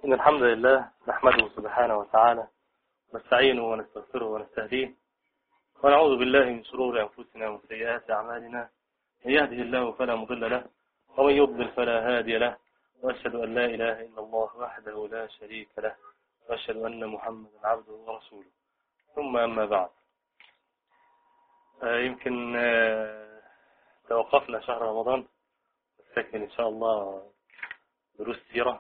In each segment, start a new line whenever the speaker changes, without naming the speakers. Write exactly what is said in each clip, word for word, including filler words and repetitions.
إن الحمد لله نحمده سبحانه وتعالى ونستعينه ونستغفره ونستهديه ونعوذ بالله من شرور أنفسنا ومن سيئات أعمالنا. من يهده الله فلا مضل له ومن يضلل فلا هادي له، وأشهد أن لا إله إلا الله وحده لا شريك له، وأشهد أن محمدا عبده ورسوله. ثم أما بعد، آه يمكن آه توقفنا شهر رمضان، نستكمل إن شاء الله دروس سيرة،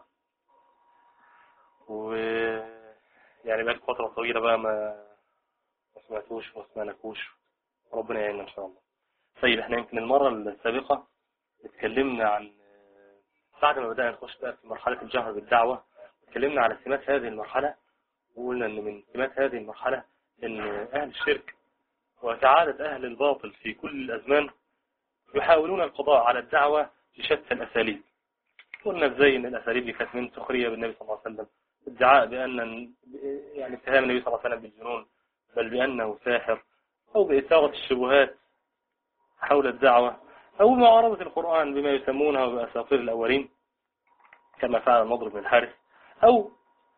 ويعني بقى فترة طويلة بقى ما ما سمعتوش وما سمعناكوش، ربنا يعيننا إن شاء الله. طيب احنا يمكن المرة السابقة اتكلمنا عن بعد ما بدأنا نخش بقى في مرحلة الجهر بالدعوة، اتكلمنا على سمات هذه المرحلة، وقلنا ان من سمات هذه المرحلة ان اهل الشرك وكعادة اهل الباطل في كل الازمان يحاولون القضاء على الدعوة بشتى الاساليب. قلنا ازاي ان الاساليب دي كانت من سخرية بالنبي صلى الله عليه وسلم، ادعاء بان يعني اتهام النبي صلى الله عليه وسلم بالجنون بل بانه ساحر، او باثارة الشبهات حول الدعوة، أو معارضة القرآن بما يسمونها بأساطير الأولين كما فعل النضر بن الحارث، أو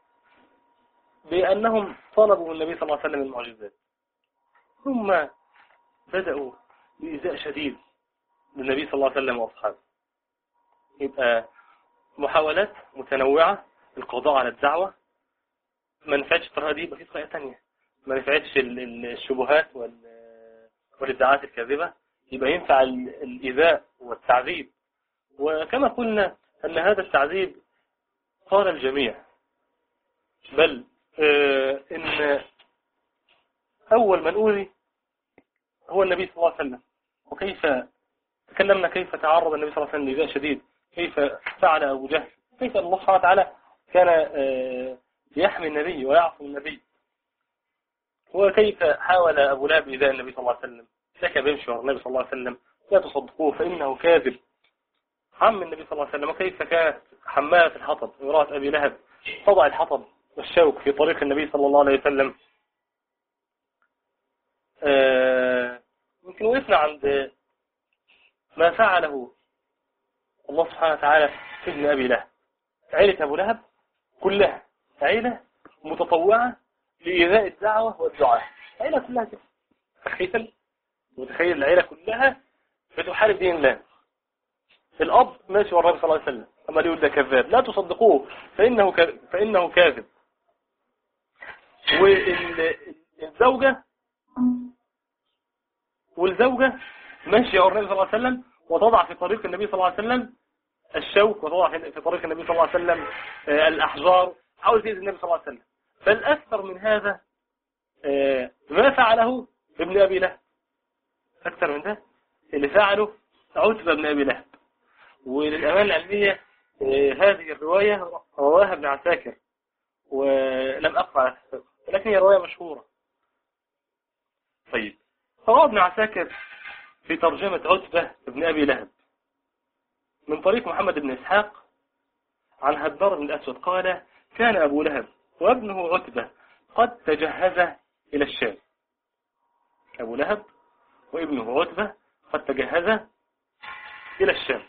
بأنهم طلبوا من النبي صلى الله عليه وسلم المعجزات. ثم بدأوا بإيذاء شديد للنبي صلى الله عليه وسلم وأصحابه. يبقى محاولات متنوعة للقضاء على الدعوة، ما نفعتش الطريقة دي يبقى في طريقة تانية، ما نفعتش الشبهات والادعاءات الكاذبة يبقى ينفع الإيذاء والتعذيب. وكما قلنا أن هذا التعذيب طال الجميع، بل آه إن أول من أوذي هو النبي صلى الله عليه وسلم. وكيف تكلمنا كيف تعرض النبي صلى الله عليه وسلم لإيذاء شديد، كيف فعل أبو جهل، كيف الله سبحانه وتعالى كان آه يحمي النبي ويعصم النبي، وكيف حاول أبو لهب إيذاء النبي صلى الله عليه وسلم. سكب يمشي ورا النبي صلى الله عليه وسلم، لا تصدقوه فإنه كاذب، عم النبي صلى الله عليه وسلم. وكيف كانت حمالة الحطب امرأة أبي لهب تضع الحطب والشوك في طريق النبي صلى الله عليه وسلم. آه يمكن وقفنا عند ما فعله الله سبحانه وتعالى في ابن أبي لهب. عيلة أبو لهب كلها عيلة متطوعة لإيذاء الدعوة والدعاء، عيلة كلها كده. تخيل متخيل العيلة كلها بتحارب دين الله. الأب ماشي ورا النبي صلى الله عليه وسلم، أما يقول ده كذاب لا تصدقوه فإنه فإنه كاذب. والزوجة والزوجة ماشية ورا النبي صلى الله عليه وسلم وتضع في طريق النبي صلى الله عليه وسلم الشوك، وتضع في طريق النبي صلى الله عليه وسلم الأحجار، حاول تأذي النبي صلى الله عليه وسلم. بل أكثر من هذا ما فعله ابن أبي لهب، أكثر من ده اللي فعله عتبة بن أبي لهب. وللأمانة العلمية هذه الرواية رواها ابن عساكر ولم أقرأ على تحقيق، ولكن هي رواية مشهورة. طيب، روى ابن عساكر في ترجمة عتبة بن أبي لهب من طريق محمد بن إسحاق عن هدار بن الأسود قال: كان أبو لهب وابنه عتبة قد تجهز إلى الشام. أبو لهب وابنه عتبة قد تجهز إلى الشام.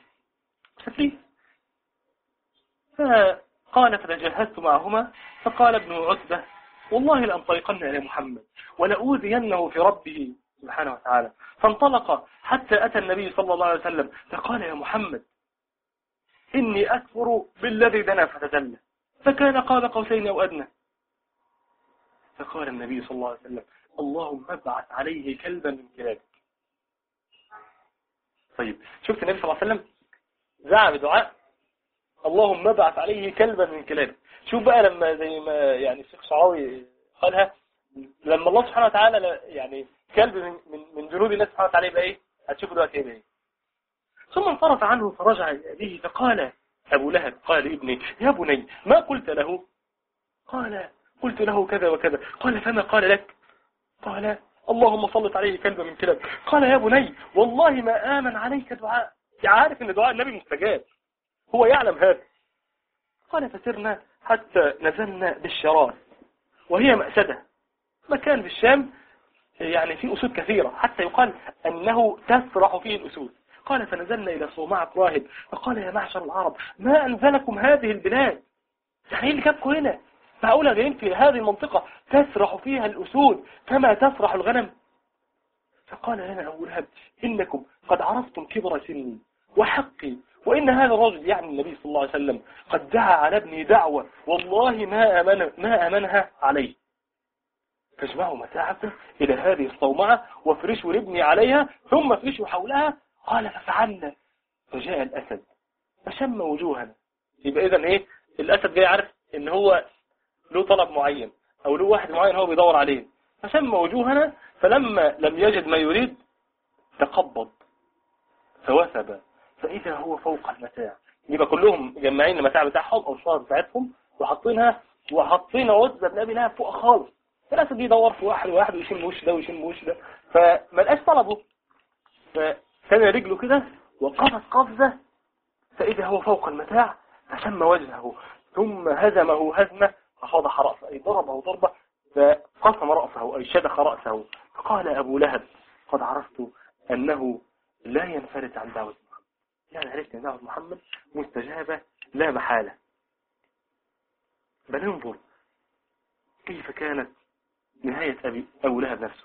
فقال: فتجهزت معهما. فقال ابن عتبة: والله لأنطلقن إلى محمد ولأوذينه في ربه سبحانه وتعالى. فانطلق حتى أتى النبي صلى الله عليه وسلم فقال: يا محمد، إني أكفر بالذي دنا فتدلى، فكان قاب قوسين أو أدنى. فقال النبي صلى الله عليه وسلم: اللهم ابعث عليه كلبا من كلابك. طيب، شفت النبي صلى الله عليه وسلم دعا بدعاء اللهم ابعث عليه كلبا من كلابك. شوف بقى لما زي ما يعني الشيخ شعراوي قالها، لما الله سبحانه وتعالى يعني كلب من من, من جنود الله سبحانه وتعالى يبقى ايه؟ هتشوفوا دلوقتي ايه ايه. ثم انصرف عنه فرجع اليه فقال ابو لهب قال لابنه: يا بني، ما قلت له؟ قال: قلت له كذا وكذا. قال: فما قال لك؟ قال: اللهم صلت عليه كلبا من كلاب. قال: يا بني، والله ما آمن عليك دعاء. عارف ان دعاء النبي مستجاب، هو يعلم هذا. قال: فسرنا حتى نزلنا بالشراس، وهي مأسدة، مكان في الشام يعني فيه أسود كثيرة، حتى يقال أنه تسرح فيه الأسود. قال: فنزلنا إلى صومعة راهب فقال: يا معشر العرب، ما أنزلكم هذه البلاد؟ يعني ايه اللي جابكم هنا؟ معقولة جايين في هذه المنطقة تسرح فيها الأسود كما تسرح الغنم؟ فقال لنا أبو لهب إنكم قد عرفتم كبر سني وحقي، وإن هذا الرجل يعني النبي صلى الله عليه وسلم قد دعا على ابني دعوة والله ما أمن ما أمنها عليه، فاجمعوا متاعكم إلى هذه الصومعة وافرشوا لابني عليها ثم افرشوا حولها. قال ففعلنا، فجاء الأسد فشم وجوهنا. يبقى إذن إيه؟ الأسد جاي عارف إن هو له طلب معين أو له واحد معين هو بيدور عليه، فشم وجوهنا، فلما لم يجد ما يريد تقبض فوثب فإذا هو فوق المتاع. يبقى كلهم جمعين المتاع بتاعهم أو الشهر بتاعتهم وحاطينها وحاطين عزة بن أبي لهب فوق خالص. فالأسد يدور في واحد واحد ويشم وش ده ويشم وش ده، فما لقاش طلبه، فكان رجله كده وقفز قفزة فإذا هو فوق المتاع فشم وجهه ثم هزمه هزمة ففضح رأسه، أي ضربه ضربة فقسم رأسه أي شدخ رأسه. فقال أبو لهب قد عرفت أنه لا ينفرد عن دعوة محمد، يعني عرفت أن دعوة محمد مستجابة لا محالة. بل انظر كيف كانت نهاية أبي أبو لهب نفسه.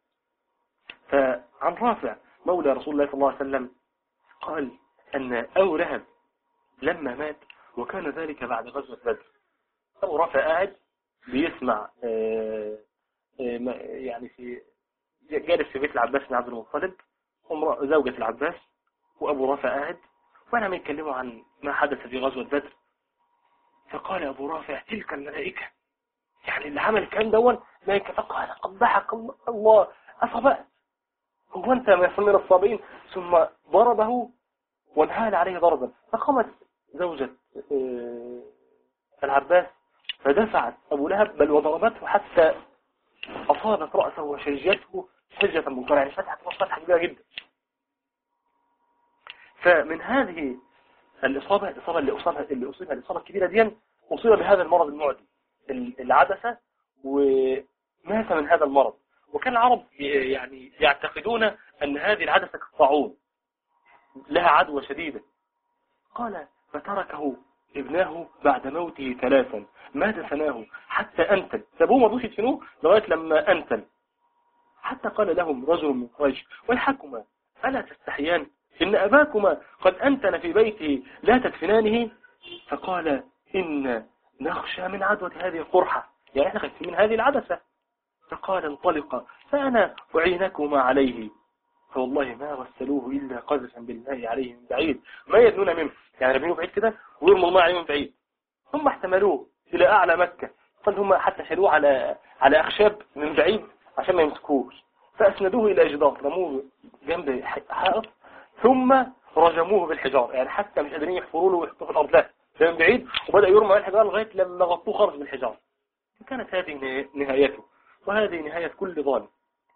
فعن رافع مولى رسول الله صلى الله عليه وسلم قال أن أبو لهب لما مات وكان ذلك بعد غزوة بدر، أبو رافع قاعد بيسمع آآ آآ يعني في جالس في بيت العباس بن عبد المطلب زوجة العباس وأبو رافع قاعد وأنا ما يتكلموا عن ما حدث في غزوة بدر. فقال أبو رافع تلك الملائكة، يعني اللي عمل الكلام دون ملائكة. فقال قد ضحك الله أصبأت، هو أنت من الصابئين؟ ثم ضربه وانهال عليه ضربا. فقامت زوجة العباس فدفعت أبو لهب بل وضربته حتى أصابت رأسه وشجته شجة منكرة، يعني فتحت فتحة كبيرة جدا. فمن هذه الإصابة الإصابة اللي أصابها اللي أصيبها الإصابة الكبيرة دي أصيب بهذا المرض المعدي العدسة ومات من هذا المرض. وكان العرب يعني يعتقدون أن هذه العدسة كالطاعون لها عدوى شديدة. قال فتركه ابناه بعد موته ثلاثا ما دفناه حتى أنتن، سابوه ما رضوش يدفنوه لغاية لما أنتن، حتى قال لهم رجل من قريش ويحكما ألا تستحيان إن أباكما قد أنتن في بيته لا تدفنانه؟ فقال إن نخشى من عدوة هذه القرحة، يعني احنا خايفين من هذه العدسة. فقال انطلقا فأنا أعينكما عليه، فوالله ما غسلوه إلا قذفا بالماء عليه من بعيد، ما يدنون منه، يعني رميوه بعيد كده ويرموا الماء عليه من بعيد. ثم احتملوه إلى أعلى مكة، قال هم حتى شالوه على على أخشاب من بعيد عشان ما يمسكوش، فأسندوه إلى جدار رموه جنب حائط ثم رجموه بالحجار، يعني حتى مش قادرين يحفروا له ويحطوه في الأرض، لا من بعيد وبدأ يرمى الحجار لغاية لما غطوه خالص بالحجار. كانت هذه نهايته، وهذه نهاية كل ظالم.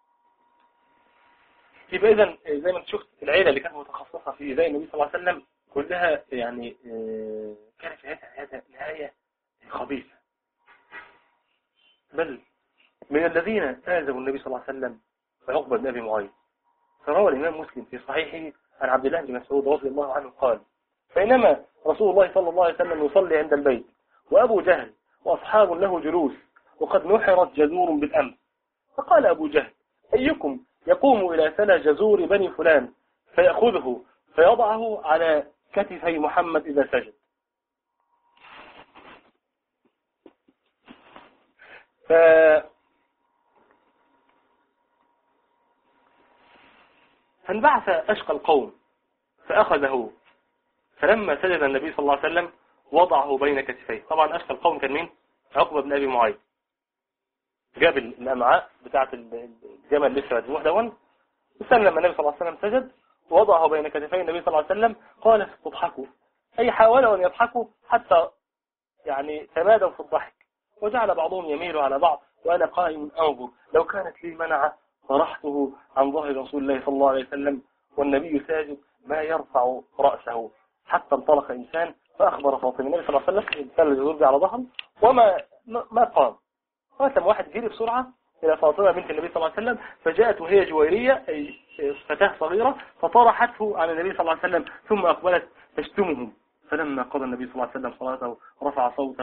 يبقى إذن زي ما انت شفت العيلة اللي كانت متخصصة في زي النبي صلى الله عليه وسلم كلها يعني كانت في هذه نهاية خبيثة. بل من الذين آذوا النبي صلى الله عليه وسلم عقبة بن أبي معيط. فروى الإمام مسلم في صحيحه عن عبد الله بن مسعود رضي الله عنه قال بينما رسول الله صلى الله عليه وسلم يصلي عند البيت وأبو جهل وأصحاب له جلوس وقد نحرت جزور بالأمس، فقال أبو جهل أيكم يقوم إلى ثنى جزور بني فلان فيأخذه فيضعه على كتفي محمد إذا سجد. ف... فانبعث أشقى القوم فأخذه، فلما سجد النبي صلى الله عليه وسلم وضعه بين كتفيه. طبعا أشقى القوم كان مين؟ عقبة بن أبي معيط. جاب الأمعاء بتاعة الجمل لسه مذبوح دون، استنى لما النبي صلى الله عليه وسلم سجد ووضعه بين كتفي النبي صلى الله عليه وسلم. قال تضحكوا، أي حاولوا أن يضحكوا حتى يعني تمادوا في الضحك، وجعل بعضهم يميل على بعض وأنا قائم أنظر، لو كانت لي منعة طرحته عن ظهر رسول الله صلى الله عليه وسلم والنبي ساجد ما يرفع رأسه. حتى انطلق إنسان فأخبر فاطمة النبي صلى الله عليه وسلم إنسان الجذور على ظهره وما ما قام. قال واحد جري بسرعة إلى فاطمة بنت النبي صلى الله عليه وسلم، فجاءت وهي جويرية أي فتاة صغيرة فطرحته على النبي صلى الله عليه وسلم ثم أقبلت تشتمهم. فلما قضى النبي صلى الله عليه وسلم صلاته رفع صوته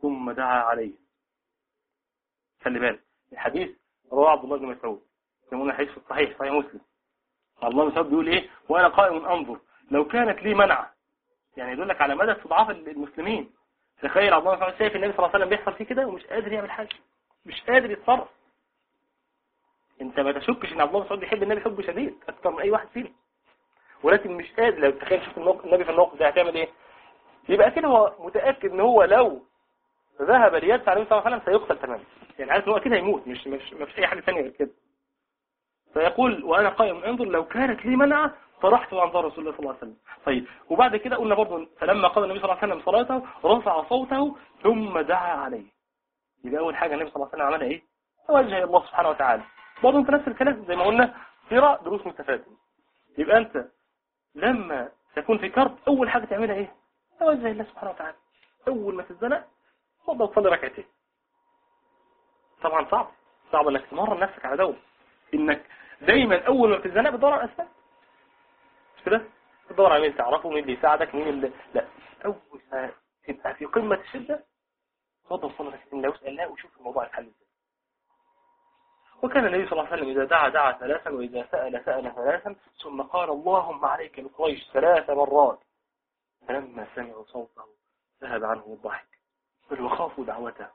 ثم دعا عليه. خلي بالك الحديث رواه عبد الله بن مسعود يسمونه حديث الصحيح صحيح مسلم. عبد الله بن مسعود بيقول ايه؟ وانا قائم انظر لو كانت لي منعه، يعني يدلك على مدى استضعاف المسلمين. تخيل عبد الله بن مسعود شايف النبي صلى الله عليه وسلم بيحصل فيه كده ومش قادر يعمل حاجه، مش قادر يتصرف. انت ما تشكش ان عبد الله بن مسعود بيحب النبي حب شديد اكثر من اي واحد فينا، ولكن مش قادر. لو تخيل شوف النبي في الموقف ده هتعمل ايه؟ يبقى كده هو متاكد ان هو لو ذهب ليدفع النبي صلى الله عليه وسلم سيقتل تماما، يعني عارف ان هو كده هيموت، مش مش ما فيش اي حاجه ثانيه غير كده. فيقول وانا قائم انظر لو كانت لي منعه طرحت عن ظهر رسول الله صلى الله عليه وسلم. طيب وبعد كده قلنا برضه فلما قضى النبي صلى الله عليه وسلم صلاته رفع صوته ثم دعا عليه. يبقى اول حاجه النبي صلى الله عليه وسلم عملها ايه؟ توجه الله سبحانه وتعالى. برضه انت نفس الكلام زي ما قلنا قراء دروس مستفاده. يبقى انت لما تكون في كرب اول حاجه تعملها ايه؟ توجه الله سبحانه وتعالى. اول ما تتزنق تفضل تصلي ركعتين. طبعا صعب صعب انك تمرن نفسك على دوم انك دايما اول ما تتزنق بتدور على الاسباب، مش كده؟ تدور على مين تعرفه، مين اللي يساعدك، مين اللي لا. اول ما تبقى في قمه الشده تفضل صلي ركعتين لو اسال الله وشوف الموضوع يتحل ازاي. وكان النبي صلى الله عليه وسلم اذا دعا دعا ثلاثا واذا سال سال ثلاثا ثم قال اللهم عليك بقريش ثلاث مرات. فلما سمعوا صوته ذهب عنه الضحك بل وخافوا دعوته.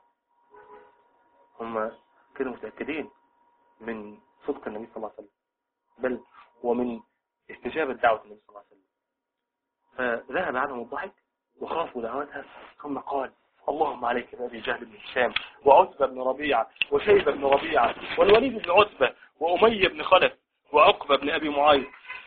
هم كانوا متأكدين من صدق النبي صلى الله عليه وسلم بل ومن استجابة دعوة النبي صلى الله عليه وسلم، فذهب عنهم الضحك وخافوا دعوتها. ثم قال اللهم عليك بأبي جهل بن هشام وعتبة بن ربيعة وشيبة بن ربيعة والوليد بن عتبة وأمية بن خلف وعقبة بن أبي معاذ.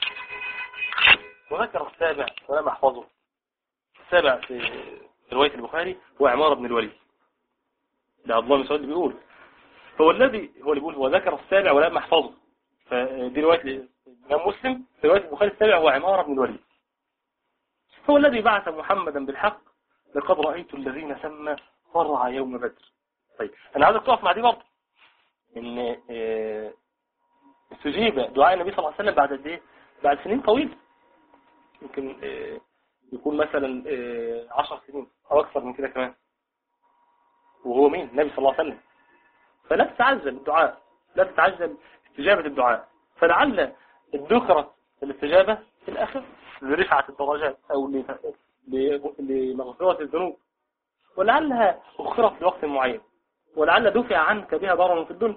وذكر السابع ولم أحفظه. السابع في رواية البخاري هو عمار بن الوليد. ده عبد الله بن مسعود بيقول هو الذي هو اللي بيقول هو ذكر السابع ولم أحفظه. فدي رواية الإمام مسلم. في رواية البخاري السابع هو عمار بن الوليد. هو الذي بعث محمدا بالحق لقد رأيت الذين سمى فرع يوم بدر. طيب أنا عايزك تقف مع دي برضه إن استجيب دعاء النبي صلى الله عليه وسلم بعد قد إيه؟ بعد سنين طويلة، يمكن يكون مثلا عشر سنين أو أكثر من كده كمان. وهو مين؟ النبي صلى الله عليه وسلم. فلا تتعجل الدعاء، لا تتعجل استجابة الدعاء. فلعل ادخرت الاستجابة في الآخر لرفعة الدرجات أو لمغفرة الذنوب، ولعلها أخرت في وقت معين، ولعل دفع عنك بها ضرر في الدنيا.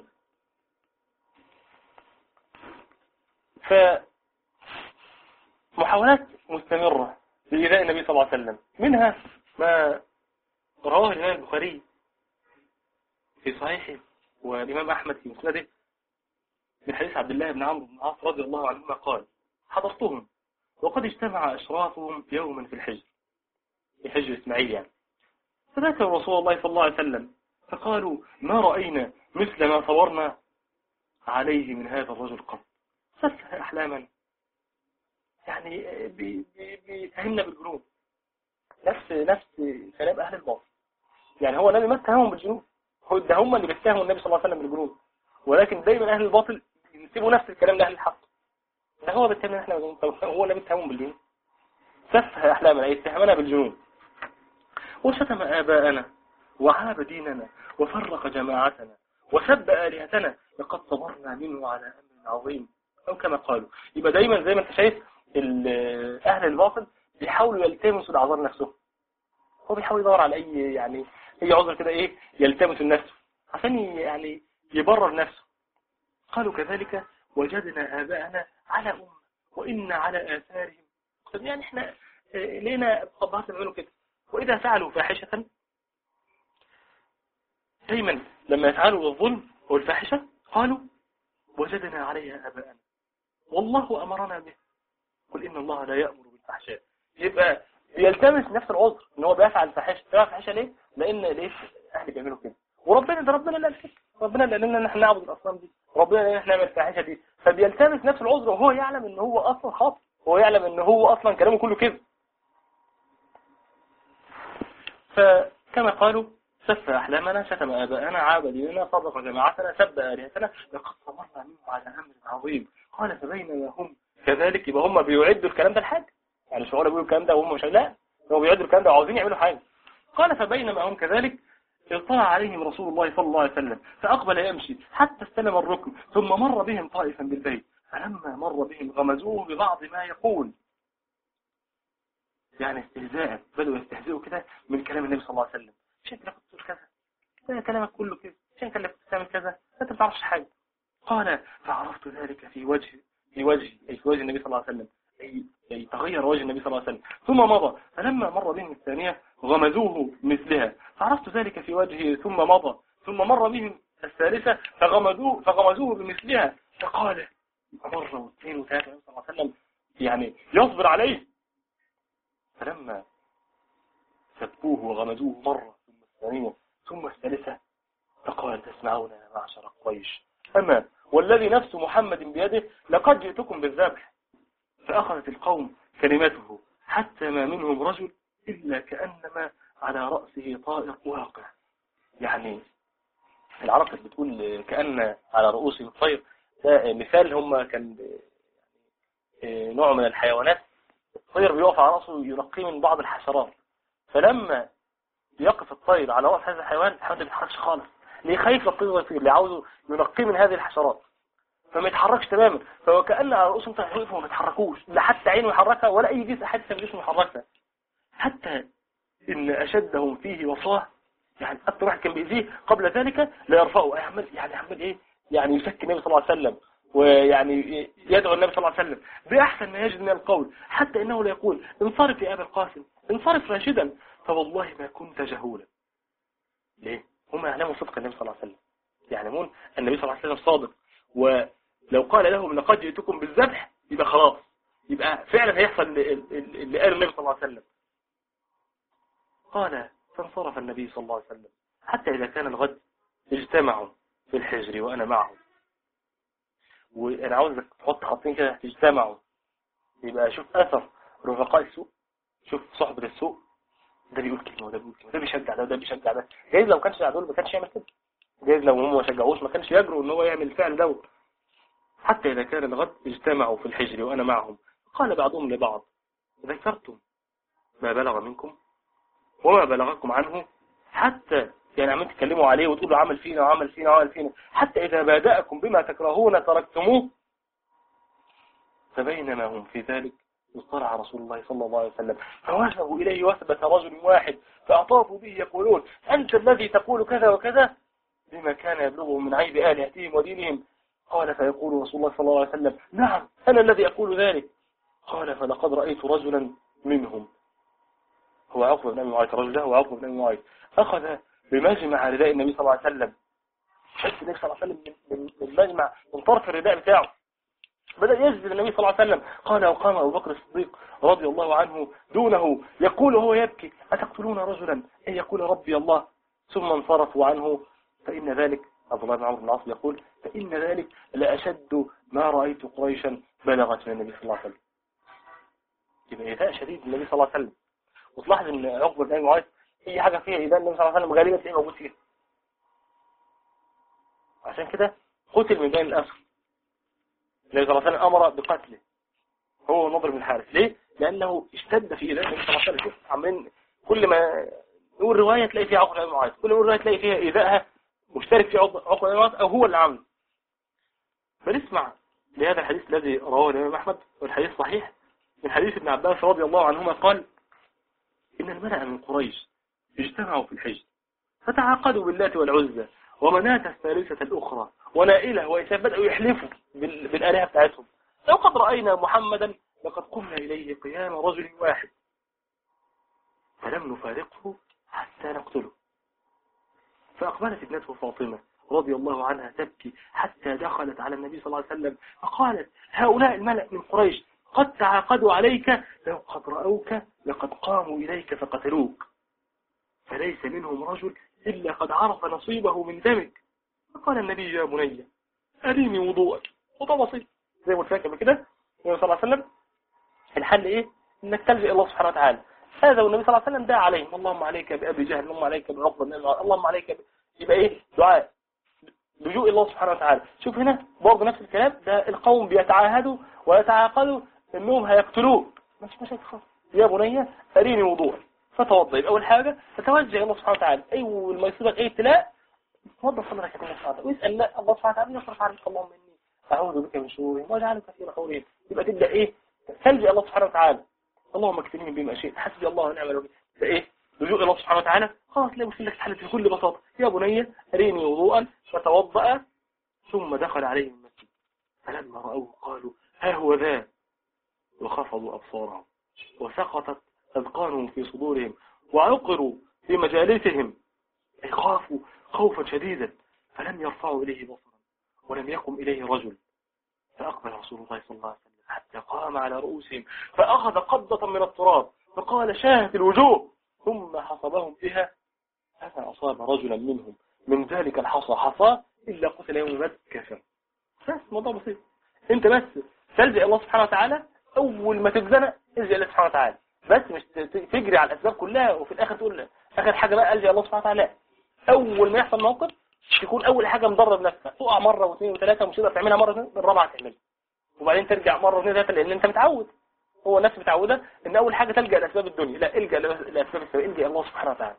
فمحاولات مستمرة لإيذاء النبي صلى الله عليه وسلم، منها ما رواه الإمام البخاري في صحيحه والإمام أحمد في مسنده من حديث عبد الله بن عمرو بن العاص رضي الله عنهما قال حضرتهم وقد اجتمع أشرافهم يوما في الحجر، في حجر إسماعيل يعني، فذكروا رسول الله صلى الله عليه وسلم فقالوا ما رأينا مثل ما صورنا عليه من هذا الرجل قط، سفه أحلاما، يعني بيتهمنا بالجنون، نفس نفس كلام أهل الباطل. يعني هو النبي ما اتهمهم بالجنون، هو ده هم اللي بيتهموا النبي صلى الله عليه وسلم بالجنون، ولكن دايما أهل الباطل ينسبوا نفس الكلام لأهل الحق. ده هو بيتهمنا احنا بالجنون، هو اللي بيتهمهم بالجنون، سفه أحلامنا، يتهمنا بالجنون، وشتم آباءنا وعاب ديننا وفرق جماعتنا وسب آلهتنا لقد صبرنا منه على أمر عظيم، أو كما قالوا. يبقى دايما زي ما انت شايف أهل الباطل بيحاولوا يلتمسوا الأعذار نفسهم، هو بيحاول يدور على أي يعني أي عذر كده إيه يلتمس النفس عشان يعني يبرر نفسه. قالوا كذلك وجدنا آباءنا على أمة وإن على آثارهم، يعني إحنا لينا طبعات نعملوا كده. وإذا فعلوا فاحشة، دايما لما يفعلوا الظلم والفاحشة قالوا وجدنا عليها آباءنا والله أمرنا به قل إن الله لا يأمر بالفحشاء. يبقى يلتمس نفس العذر ان هو بيفعل فاحشه. بيفعل فاحشه ليه؟ لان ليه اهل بيعملوا كده، وربنا ده ربنا اللي قال كده، ربنا اللي قال لنا ان احنا نعبد الاصنام دي، ربنا اللي احنا نعمل الفاحشه دي، فبيلتمس نفس العذر وهو يعلم ان هو اصلا خاطئ، هو يعلم ان هو اصلا كلامه كله كذب. فكما قالوا سف احلامنا شتم اباءنا عاب ديننا فرق جماعتنا سب الهتنا لقد صبرنا منه على امر عظيم. قال فبينما هم كذلك، يبقى هم بيعدوا الكلام ده لحاجه، يعني مش هو بيقولوا الكلام ده وهم مش لا، هم بيعدوا الكلام ده وعاوزين يعملوا حاجه. قال فبينما هم كذلك اطلع عليهم رسول الله صلى الله عليه وسلم فأقبل يمشي حتى استلم الركن ثم مر بهم طائفا بالبيت فلما مر بهم غمزوه ببعض ما يقول، يعني استهزاء، بدأوا يستهزئوا كده من كلام النبي صلى الله عليه وسلم. مش انت اللي كنت تقول كذا، ده كلامك كله كده، مش انت اللي كنت تعمل كذا، انت ما تعرفش حاجه. قال فعرفت ذلك في وجه في وجه أي في وجه النبي صلى الله عليه وسلم، أي, أي تغير وجه النبي صلى الله عليه وسلم. ثم مضى فلما مر بهم الثانية غمزوه مثلها فعرفت ذلك في وجهه ثم مضى ثم مر بهم الثالثة فغمزوه فغمزوه بمثلها فقال مرة واثنين وثلاثة النبي صلى الله عليه وسلم يعني يصبر عليه. فلما سبوه وغمزوه مرة ثم الثانية ثم الثالثة فقال تسمعون يا معشر قريش أما والذي نفس محمد بيده لقد جئتكم بالذبح. فأخذت القوم كلمته حتى ما منهم رجل إلا كأنما على رأسه طائر واقع. يعني العرب كانت بتقول كأن على رؤوسهم طير، ده مثال هم كان نوع من الحيوانات الطير بيقف على رأسه ينقي من بعض الحشرات، فلما يقف الطير على رأس هذا الحيوان الحيوان ما بيتحركش خالص، ليه خايف الطير ويطير، اللي عاوزه ينقي من هذه الحشرات فما يتحركش تماما. فهو كأن على رؤوسهم طير يقفوا وما يتحركوش، لا حتى عينه يحركها ولا أي جزء حتى من جسمه يحركها، حتى إن أشدهم فيه وصاه، يعني أكثر واحد كان بيأذيه قبل ذلك لا يرفعه، يعمل يعني يعمل إيه، يعني يشكي النبي صلى الله عليه وسلم ويعني يدعو النبي صلى الله عليه وسلم بأحسن ما يجد من القول، حتى إنه لا يقول انصرف يا أبا القاسم انصرف راشدا فوالله ما كنت جهولا. ليه؟ هم يعلموا صدق النبي صلى الله عليه وسلم، يعلمون النبي صلى الله عليه وسلم صادق، ولو قال لهم لقد جئتكم بالذبح يبقى خلاص، يبقى فعلا هيحصل اللي قال النبي صلى الله عليه وسلم. قال فانصرف النبي صلى الله عليه وسلم حتى إذا كان الغد اجتمعوا في الحجر وأنا معهم. وأنا عاوزك تحط خطين كده اجتمعوا، يبقى شوف أثر رفقاء السوء، شوف صحبة السوء، ده بيقول كلمة وده بيقول كلمة، ده بيشجع ده وده بيشجع ده. جايز لو كانش دول ما كانش يعمل كده، جايز لو هم ما شجعوش ما كانش يجرؤ ان هو يعمل الفعل ده. حتى إذا كان الغد اجتمعوا في الحجر وأنا معهم قال بعضهم لبعض ذكرتم ما بلغ منكم وما بلغكم عنه، حتى يعني عمال تكلموا عليه وتقولوا عمل فينا وعمل فينا وعمل فينا، حتى إذا بادأكم بما تكرهون تركتموه. فبينما هم في ذلك اطلع رسول الله صلى الله عليه وسلم فوثبوا إليه وثبت رجل واحد فأطافوا به يقولون أنت الذي تقول كذا وكذا بما كان يبلغهم من عيب آلهتهم ودينهم. قال فيقول رسول الله صلى الله عليه وسلم نعم أنا الذي أقول ذلك. قال فلقد رأيت رجلا منهم، هو عقبة بن أبي معيط، الرجل ده هو عقبة بن أبي معيط، أخذ بمجمع رداء النبي صلى الله عليه وسلم، حس النبي صلى الله عليه وسلم من المجمع من طرف الرداء بتاعه، بدأ يجذب النبي صلى الله عليه وسلم. قال وقام أبو بكر الصديق رضي الله عنه دونه يقول وهو يبكي أتقتلون رجلا أن يقول ربي الله، ثم انصرفوا عنه. فإن ذلك عبد الله بن عمرو بن العاص يقول فإن ذلك لأشد ما رأيت قريشا بلغت من النبي صلى الله عليه وسلم. يبقى إيذاء شديد النبي صلى الله عليه وسلم. وتلاحظ ان عقبة بن أبي معيط اي حاجة فيها إيذاء النبي صلى الله عليه وسلم غالبا تلاقيه موجود فيها، عشان كده قتل من بين الأسر. النبي صلى الله عليه وسلم أمر بقتله هو نضر بن الحارث. ليه؟ لأنه اشتد في إيذاء النبي صلى الله عليه وسلم. عمالين كل ما نقول رواية تلاقي فيها عقبة بن أبي معيط، كل ما رواية تلاقي فيها إيذائها مشترك في عقبة بن أبي معيط أو هو اللي عمله. فنسمع لهذا الحديث الذي رواه الإمام أحمد والحديث صحيح من حديث ابن عباس رضي الله عنهما قال إن الملأ من قريش اجتمعوا في الحج فتعاقدوا باللات والعزى ومناة الثالثة الأخرى ونائلة وإساب، بدأوا يحلفوا بالآلهة بتاعتهم، لو قد رأينا محمدا لقد قمنا إليه قيام رجل واحد فلم نفارقه حتى نقتله. فأقبلت ابنته فاطمة رضي الله عنها تبكي حتى دخلت على النبي صلى الله عليه وسلم فقالت هؤلاء الملأ من قريش قد تعاقدوا عليك لو قد رأوك لقد قاموا إليك فقتلوك، فليس منهم رجل إلا قد عرف نصيبه من دمك. فقال النبي يا بني أريني وضوءك، وضوء بسيط زي ما قلت كده. النبي صلى الله عليه وسلم الحل إيه؟ إنك تلجأ الله سبحانه وتعالى. هذا والنبي صلى الله عليه وسلم دعا عليهم اللهم عليك بأبي جهل، اللهم عليك بعقبة، اللهم عليك ب... يبقى إيه؟ دعاء لجوء الله سبحانه وتعالى. شوف هنا برضه نفس الكلام، ده القوم بيتعاهدوا ويتعاقدوا إنهم هيقتلوه، مش مشاكل خالص. يا بني أريني وضوءك فتوضأ. يبقى أول حاجة تتوجه الله سبحانه وتعالى، أول ما يصيبك أي ابتلاء توضأ صدرك الله سبحانه وتعالى واسأل الله سبحانه وتعالى يصرف عنك اللهم إني أعوذ بك من شرورهم واجعلك في نحورهم. يبقى تبدأ إيه؟ تلجأ الله سبحانه وتعالى، اللهم اكفنيهم بما شئت حسبي الله ونعم الوكيل. فإيه؟ لجوء الله سبحانه وتعالى خلاص لا مشكلة تحل في كل بساطة. يا بني أريني وضوءا فتوضأ ثم دخل عليه المسجد فلما رأوه قالوا ها هو ذا وخفضوا أبصارهم وسقطت أذقانهم في صدورهم وعقروا في مجالسهم، أي خافوا خوفا شديدا فلم يرفعوا إليه بصرا ولم يقم إليه رجل. فأقبل رسول الله صلى الله عليه وسلم حتى قام على رؤوسهم فأخذ قبضة من التراب فقال شاهت الوجوه ثم حصبهم بها فما أصاب رجلا منهم من ذلك الحصى حصى إلا قتل يوم بدر كافر. بس موضوع بسيط، انت بس تلجأ الله سبحانه وتعالى. أول ما تتزنق الجأ الله سبحانه وتعالى، بس مش تجري على الأسباب كلها وفي الآخر تقول آخر حاجة بقى ألجأ الله سبحانه وتعالى. أول ما يحصل موقف تكون أول حاجة مدرب نفسك، تقع مرة واثنين وثلاثة مش تقدر تعملها مرة اثنين، الرابعة تعملها وبعدين ترجع مرة واثنين وثلاثة لأن أنت متعود. هو الناس متعودة إن أول حاجة تلجأ لأسباب الدنيا، لا الجأ لأسباب السبب، الجأ الله سبحانه وتعالى.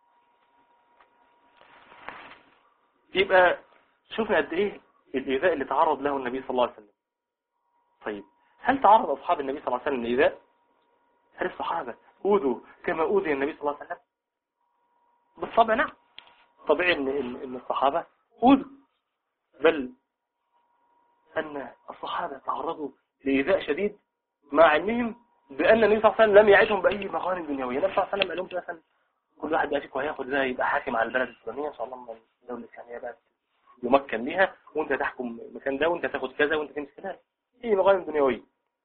يبقى شوفنا قد إيه الإيذاء اللي تعرض له النبي صلى الله عليه وسلم. طيب هل تعرض أصحاب النبي صلى الله عليه وسلم للإيذاء؟ هل الصحابة أوذوا كما أوذي النبي صلى الله عليه وسلم؟ بالطبع نعم، طبيعي إن إن الصحابة أوذوا، بل أن الصحابة تعرضوا لإيذاء شديد مع علمهم بأن النبي صلى الله عليه وسلم لم يعدهم بأي مغانم دنيوية. النبي صلى الله عليه وسلم قال لهم مثلا كل واحد بقى فيكم هياخد ده يبقى حاكم على البلد الفلانية إن شاء الله من الدولة الإسلامية بقى يمكن بيها، وأنت تحكم المكان ده وأنت تاخد كذا وأنت تمسك كذا، إيه مغانم دنيوية.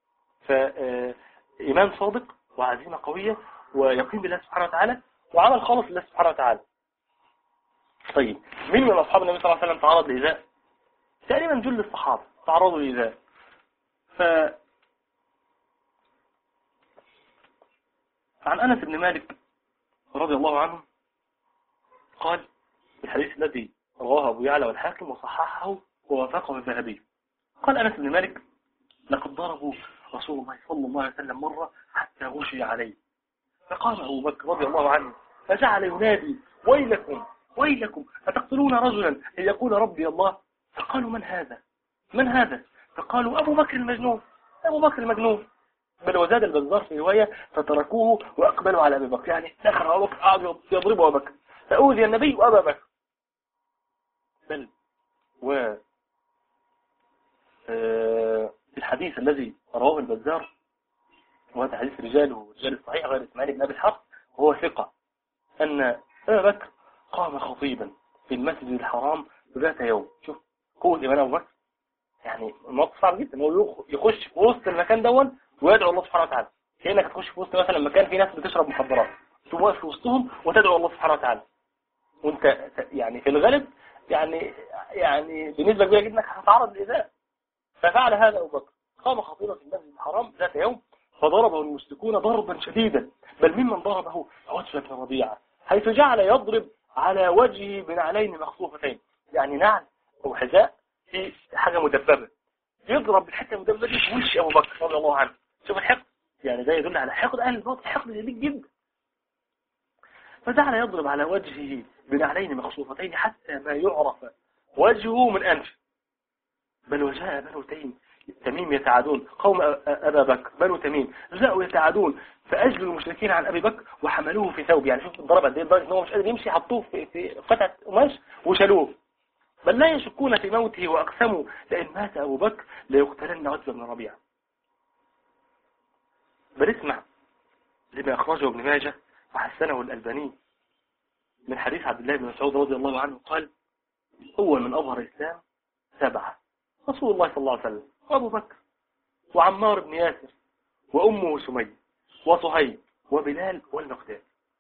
فإيمان صادق وعزيمة قوية ويقين بالله سبحانه وتعالى وعمل خالص لله سبحانه وتعالى. طيب مين من أصحاب النبي صلى الله عليه وسلم تعرض لإيذاء؟ تقريبا جل الصحابة تعرضوا لإيذاء. ف عن أنس بن مالك رضي الله عنه قال الحديث الذي رواه أبو يعلى والحاكم وصححه ووافقه الذهبي، قال أنس بن مالك لقد ضربوا رسول الله صلى الله عليه وسلم مرة حتى غشي عليه، فقام أبو بكر رضي الله عنه فجعل ينادي ويلكم ويلكم أتقتلون رجلا أن يقول ربي الله؟ فقالوا من هذا من هذا؟ فقالوا أبو بكر المجنون أبو بكر المجنون. بل وزاد البزار في رواية فتركوه وأقبلوا على أبي بكر، يعني دخل أبو بكر قعدوا يضربوا أبو بكر فأوذي النبي وأبا بكر. بل و في الحديث الذي رواه البزار وهذا حديث رجاله رجال الصحيح غير إسماعيل بن أبي الحق وهو ثقة أن أبا بكر قام خطيبا في المسجد الحرام ذات يوم. شوف قوة إيمان أبو بكر، يعني الموقف صعب جدا، هو يخش في وسط المكان دون ويدعو الله سبحانه وتعالى، كأنك تخش في وسط مثلا مكان فيه ناس بتشرب مخدرات تقوم واقف في وسطهم وتدعو الله سبحانه وتعالى، وانت يعني في الغالب يعني يعني بنسبة كبيرة جدا هتتعرض للإيذاء. ففعل هذا أبو بكر، قام خطيبا في المسجد الحرام ذات يوم فضربه المشركون ضربا شديدا، بل ممن ضربه عتبة بن ربيعة حيث جعل يضرب على وجهه بنعلين مخصوفتين، يعني نعل أو حذاء في حاجة مدببة، يضرب بالحتة المدببة دي في وش أبو بكر رضي الله عنه. شوف الحقد، يعني ده يدل على حقد أهل الباطل، حقد شديد جدا. فجعل يضرب على وجهه بنعلين مخصوفتين حتى ما يعرف وجهه من أنف. بل وجاء بنو تيم تميم يتعادون قوم أبا بكر، بنو تميم جاءوا يتعادون فأجلوا المشركين عن أبي بكر وحملوه في ثوب، يعني شوف الضربة دي لدرجة أنه مش قادر يمشي، حطوه في, في قطعة قماش وشالوه. بل لا يشكون في موته وأقسموا لأن مات أبو بكر ليقتلن عتبة بن ربيعة. بل اسمع لما أخرجه ابن ماجه وحسنه الألباني من حديث عبد الله بن مسعود رضي الله عنه قال أول من أظهر الإسلام سبعة: رسول الله صلى الله عليه وسلم وأبو بكر وعمار بن ياسر وأمه سمية وصهيب وبلال والمقداد.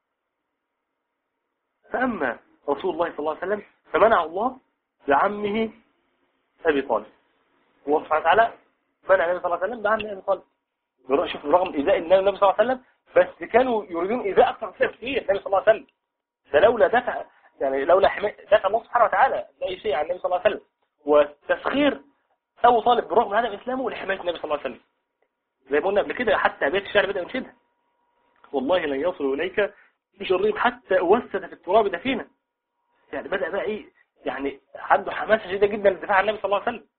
فأما رسول الله صلى الله عليه وسلم فمنع الله لعمه أبي طالب، الله سبحانه وتعالى منع النبي صلى الله عليه وسلم بعمه أبي طالب. شوف برغم إيذاء النبي صلى الله عليه وسلم بس كانوا يريدون إيذاء أكثر كثير النبي صلى الله عليه وسلم. فلولا دفع يعني لولا حماية دفع الله سبحانه وتعالى لا شيء عن النبي صلى الله عليه وسلم وتسخير أبو طالب برغم عدم إسلامه لحماية النبي صلى الله عليه وسلم. زي ما قلنا قبل كده حتى بيت الشعر بدأ ينشدها والله لن يصلوا إليك بشرهم حتى أوسد في التراب دفينا. يعني بدأ بقى إيه يعني عنده حماسة شديدة جدا للدفاع عن النبي صلى الله عليه وسلم.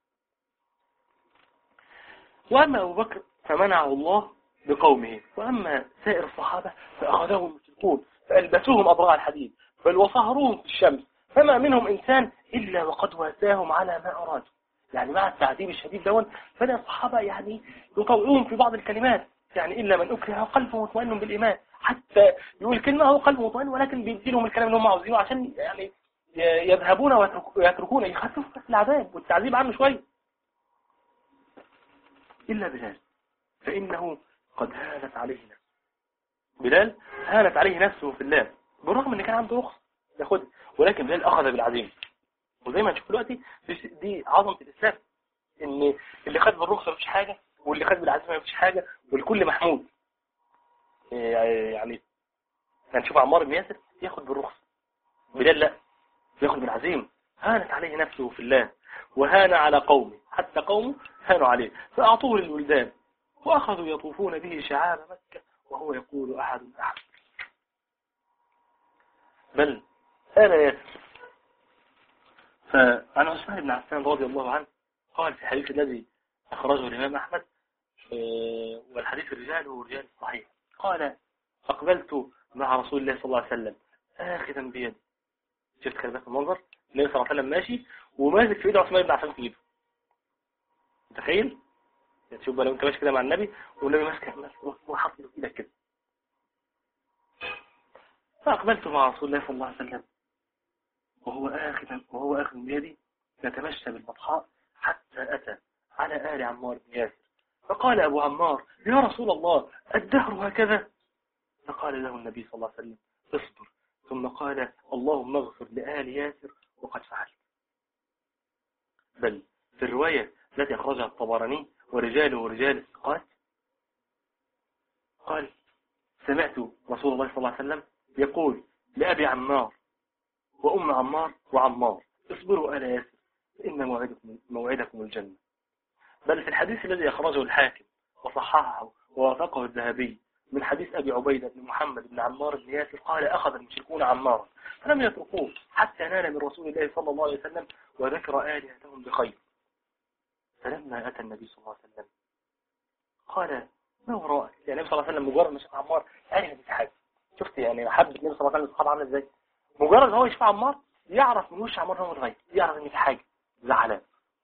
وأما أبو بكر فمنعه الله بقومه، وأما سائر الصحابة فأخذهم المشركون فألبسوهم أضراع الحديد بل وصهروهم في الشمس، فما منهم إنسان إلا وقد واساهم على ما أرادوا. يعني مع التعذيب الشديد دون بدأ الصحابة يعني يطوعون في بعض الكلمات، يعني إلا من أكره قلبه مطمئن بالإيمان، حتى يقول كلمة هو قلبه مطمئن ولكن بيديلهم الكلام اللي هم عاوزينه عشان يعني يذهبون ويتركون يخففوا العذاب والتعذيب عنه شوية. إلا بلال فإنه قد هانت عليه نفسه. بلال هانت عليه نفسه في الله بالرغم ان كان عنده رخصة ياخدها، ولكن بلال أخذ بالعزيمة. وزي ما نشوف دلوقتي دي عظمة الإسلام، ان اللي خد بالرخصة مفيش حاجة واللي خد بالعزيمة مفيش حاجة والكل محمود. يعني هنشوف عمار بن ياسر ياخد بالرخصة، بلال لا ياخد بالعزيمة. هانت عليه نفسه في الله وهان على قومه حتى قومه هانوا عليه فأعطوه للولدان وأخذوا يطوفون به شعاب مكة وهو يقول أحد أحد. بل آل ياسر. فعن عثمان بن عفان رضي الله عنه قال في الحديث الذي أخرجه الإمام أحمد والحديث الرجال هو رجال الصحيح، قال أقبلت مع رسول الله صلى الله عليه وسلم آخذا بيدي. شفت كلمات المنظر النبي صلى الله عليه وسلم ماشي وماسك في ايده عثمان بن عفان في ايده. متخيل؟ تشوف بقى لو انت ماشي كده مع النبي والنبي ماسك وحاطط له ايدك كده. فأقبلت مع رسول الله صلى الله عليه وسلم وهو آخذ وهو آخذ بيدي نتمشى بالبطحاء حتى أتى على آل عمار بن ياسر، فقال أبو عمار يا رسول الله الدهر هكذا؟ فقال له النبي صلى الله عليه وسلم اصبر، ثم قال اللهم اغفر لآل ياسر وقد فعلت. بل في الرواية التي أخرجها الطبراني ورجاله ورجال الثقات قال سمعت رسول الله صلى الله عليه وسلم يقول لأبي عمار وأم عمار وعمار اصبروا آل ياسر إن موعدكم, موعدكم الجنة. بل في الحديث الذي أخرجه الحاكم وصححه ووافقه الذهبي من حديث أبي عبيدة بن محمد بن عمار بن ياسر قال أخذ المشركون عمارا فلم يتركوه حتى نال من رسول الله صلى الله عليه وسلم وذكر آلهتهم بخير. فلما أتى النبي صلى الله عليه وسلم قال ما وراءك؟ يعني النبي صلى الله عليه وسلم مجرد ما شاف عمار قال لي في حاجة. شفت يعني محبة النبي صلى الله عليه وسلم الصحابة عامله ازاي؟ مجرد هو يشوف عمار يعرف من وش عمار هو متغير، يعرف ان في حاجة زعلان.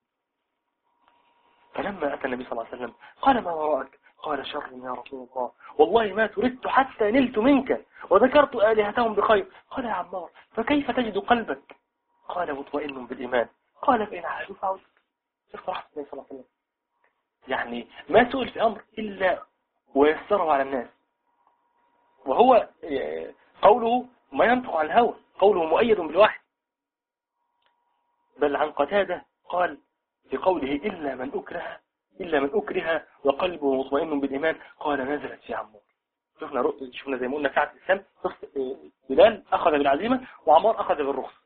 فلما أتى النبي صلى الله عليه وسلم قال ما وراءك؟ قال شر يا رسول الله والله ما تردت حتى نلت منك وذكرت آلهتهم بخير. قال يا عمار فكيف تجد قلبك؟ قال مطمئن بالإيمان. قال فإن عادوا فعود. شوف رحمة النبي صلى الله عليه وسلم، يعني ما سئل في أمر إلا ويسره على الناس، وهو قوله ما ينطق عن الهوى، قوله مؤيد بالوحي. بل عن قتادة قال في قوله إلا من أكره إلا من أكره وقلبه مطمئن بالإيمان قال نزلت في عمار. شفنا شفنا زي ما قلنا ساعة الإسلام بلال أخذ بالعزيمة وعمار أخذ بالرخص.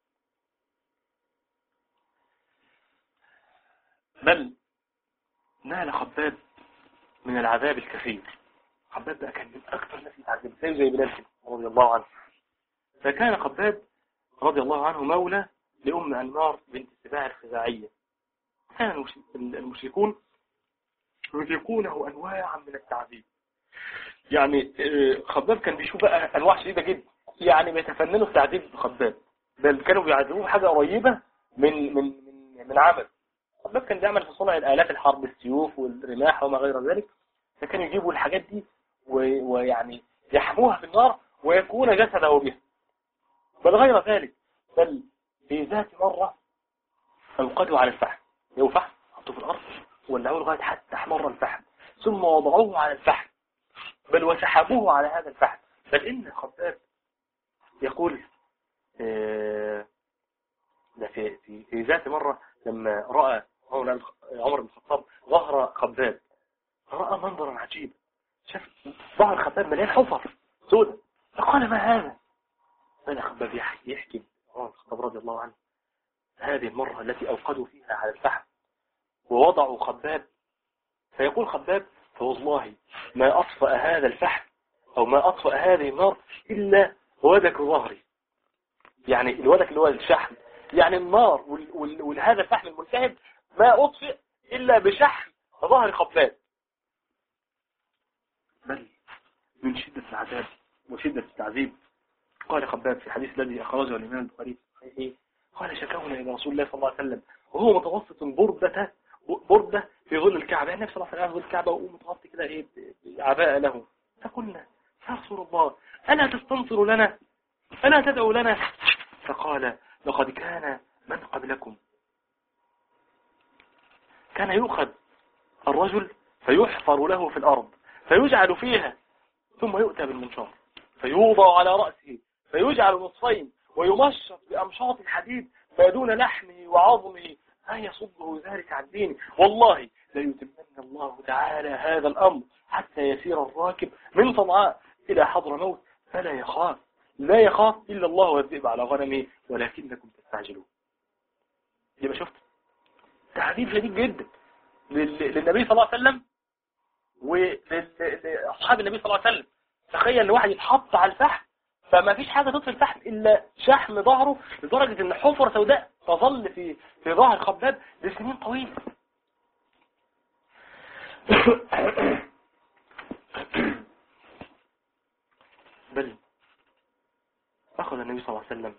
بل نال خباب من العذاب الكثير. خباب بقى كان من أكثر الناس يتعذب زي زي بلال رضي الله عنه. فكان خباب رضي الله عنه مولى لأم أنمار بنت سباع الخزاعية. كان المشركون يذيقونه أنواعا من التعذيب. يعني خباب كان بيشوف بقى أنواع شديدة جدا، يعني بيتفننوا في تعذيب خباب، بل كانوا بيعذبوه حاجة قريبة من من من من عمل. خباب كان بيعمل في صنع الآلات الحرب السيوف والرماح وما غير ذلك، فكانوا يجيبوا الحاجات دي ويعني يحموها في النار ويكون جسده بها. بل غير ذلك، بل في ذات مرة أوقدوا على الفحم، يو فحم حطوه في الأرض ولعوه لغاية حتى احمر الفحم ثم وضعوه على الفحم بل وسحبوه على هذا الفحم. بل إن خباب يقول آه في, في, في ذات مرة لما رأى عمر بن الخطاب ظهر خباب رأى منظرا عجيبا، شاف ظهر خباب مليان حفر سودة، فقال ما هذا؟ فأنا خباب يحكي, يحكي عمر بن الخطاب رضي الله عنه هذه المرة التي أوقدوا فيها على الفحم ووضعوا خباب، فيقول خباب فوالله ما أطفأ هذا الفحم أو ما أطفأ هذه النار إلا ودك ظهري. يعني الودك اللي هو الشحم، يعني النار وهذا الفحم الملتهب ما أطفئ إلا بشحم ظهر خباب. بل من شدة العذاب وشدة التعذيب قال خباب في الحديث الذي أخرجه الإمام البخاري قال شكونا إلى رسول الله صلى الله عليه وسلم وهو متوسط بردة بردة في ظل الكعبة، يعني صلى الله عليه وسلم في ظل الكعبة ومتغطي كده إيه عباءة له. فقلنا يا رسول الله ألا تستنصر لنا، ألا تدعو لنا؟ فقال لقد كان من قبلكم كان يؤخذ الرجل فيحفر له في الأرض فيجعل فيها ثم يؤتى بالمنشار فيوضع على رأسه فيجعل نصفين ويمشط بأمشاط الحديد فيدون لحمه وعظمه ما يصده ذلك عن دينه. والله لا يتمنى الله تعالى هذا الأمر حتى يسير الراكب من صنعاء إلى حضر موت فلا يخاف لا يخاف إلا الله والذئب على غنمه ولكنكم تستعجلون. يبقى شفت تعذيب شديد جدا للنبي صلى الله عليه وسلم ولأصحاب النبي صلى الله عليه وسلم. تخيل ان واحد يتحط على الفحم فما فيش حاجة تطفي الفحم إلا شحم ظهره، لدرجة ان حفرة سوداء تظل في في ظهر خباب لسنين طويلة. بل أخذ النبي صلى الله عليه وسلم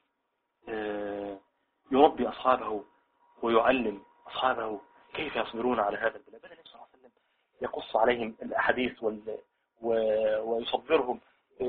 يربي أصحابه ويعلم أصحابه كيف يصبرون على هذا البلاء. بل النبي صلى الله عليه وسلم يقص عليهم الأحاديث وال ويصبرهم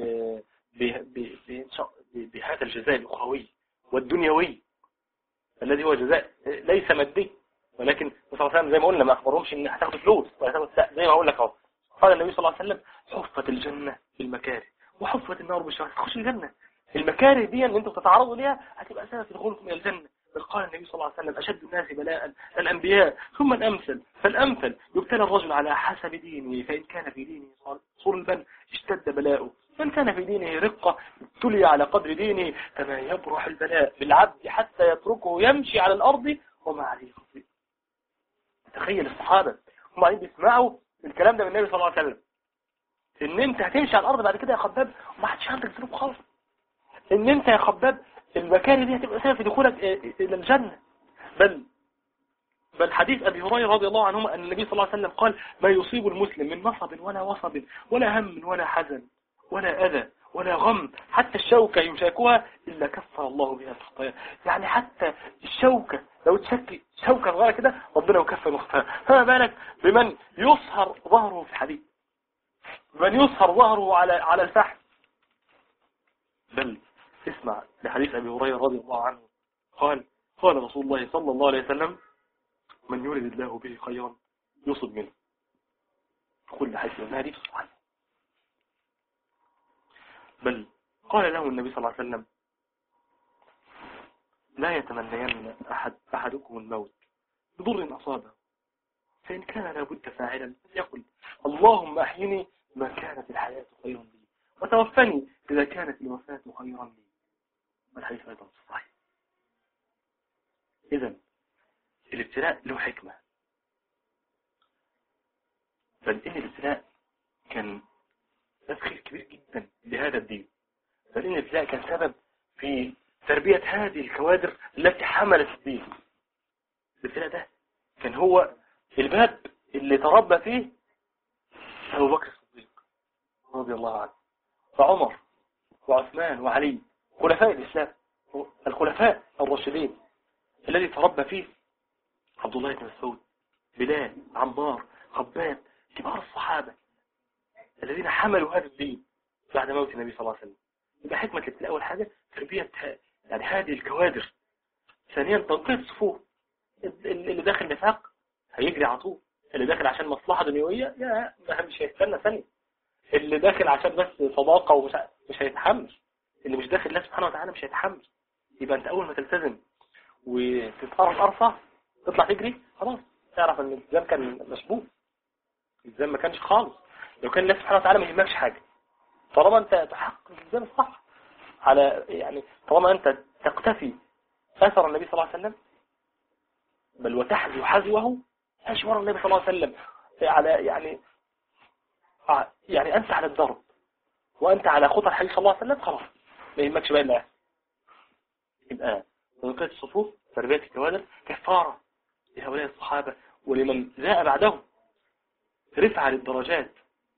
بهذا الجزاء الأخروي والدنيوي الذي هو جزاء ليس مادي، ولكن صلى الله عليه وسلم زي ما قلنا ما أخبرهمش إن هتاخد فلوس ولا هتاخد زي ما أقول لك أهو. قال النبي صلى الله عليه وسلم حفت الجنة بالمكاره وحفت النار بالشهوات. تخش الجنة المكاره دي اللي انتم تتعرضوا ليها هتبقى سبب في دخولكم إلى الجنة. بل قال النبي صلى الله عليه وسلم أشد الناس بلاء الأنبياء ثم الأمثل فالأمثل يبتلى الرجل على حسب دينه فإن كان في دينه صلبا اشتد بلاؤه وإن كان في دينه رقة ابتلي على قدر دينه كما يبرح البلاء بالعبد حتى يتركه يمشي على الأرض وما عليه خطيئة. تخيل الصحابة هم قاعدين بيسمعوا الكلام ده من النبي صلى الله عليه وسلم ان انت هتمشي على الأرض بعد كده يا خباب وما حدش عندك ذنوب خالص، ان انت يا خباب المكان دي هتبقى سبب في دخولك الى الجنة. بل بل حديث أبي هريرة رضي الله عنه أن النبي صلى الله عليه وسلم قال ما يصيب المسلم من نصب ولا وصب ولا هم ولا حزن ولا أذى ولا غم حتى الشوكة يشاكها إلا كفر الله بها الخطايا. يعني حتى الشوكة لو تشكي شوكة صغيرة كده ربنا يكفر الخطايا، فما بالك بمن يصهر ظهره في الحديد، بمن يصهر ظهره على على الفحم. بل اسمع لحديث أبي هريرة رضي الله عنه قال قال رسول الله صلى الله عليه وسلم من يريد الله به خيرا يصب منه كل حيث ما دي صحيح. بل قال له النبي صلى الله عليه وسلم لا يتمنين أحد أحدكم الموت بضر أصابه فإن كان لابد فاعلا يقول اللهم أحيني ما كانت الحياة خيرا لي وتوفني إذا كانت الوفاة خيرا لي. والحديث أيضا صحيح. إذن الابتلاء له حكمة، بل إن الابتلاء كان تدخل كبير جدا لهذا الدين، بل إن الابتلاء كان سبب في تربية هذه الكوادر التي حملت الدين. الابتلاء ده كان هو الباب اللي تربى فيه أبو بكر الصديق رضي الله عنه وعمر وعثمان وعلي خلفاء الإسلام الخلفاء الراشدين الذي تربى فيه عبد الله بن مسعود بلال عمار خباب كبار الصحابة الذين حملوا هذا الدين بعد موت النبي صلى الله عليه وسلم. يبقى حكمة الابتلاء أول حاجة تربية يعني هذه الكوادر. ثانيا تنقية الصفوف، اللي داخل نفاق هيجري على طول، اللي داخل عشان مصلحة دنيوية يا مش هيستنى ثانية، اللي داخل عشان بس صداقة ومش مش هيتحمل، اللي مش داخل الله سبحانه وتعالى مش هيتحمل. يبقى انت اول ما تلتزم وتتقرب ارفع تطلع تجري خلاص تعرف ان الالتزام كان مشبوه، الالتزام ما كانش خالص. لو كان الله سبحانه وتعالى ما يهمكش حاجة طالما انت تحقق الالتزام الصح على يعني طالما انت تقتفي اثر النبي صلى الله عليه وسلم بل وتحذو حذوه اشوار النبي صلى الله عليه وسلم على يعني يعني انت على الضرب وانت على خطى الحديث صلى الله عليه وسلم خلاص ما يهمكش بقى الا يبقى تنقية الصفوف تربية الكوادر كفارة لهؤلاء الصحابة ولمن جاء بعدهم، رفع للدرجات،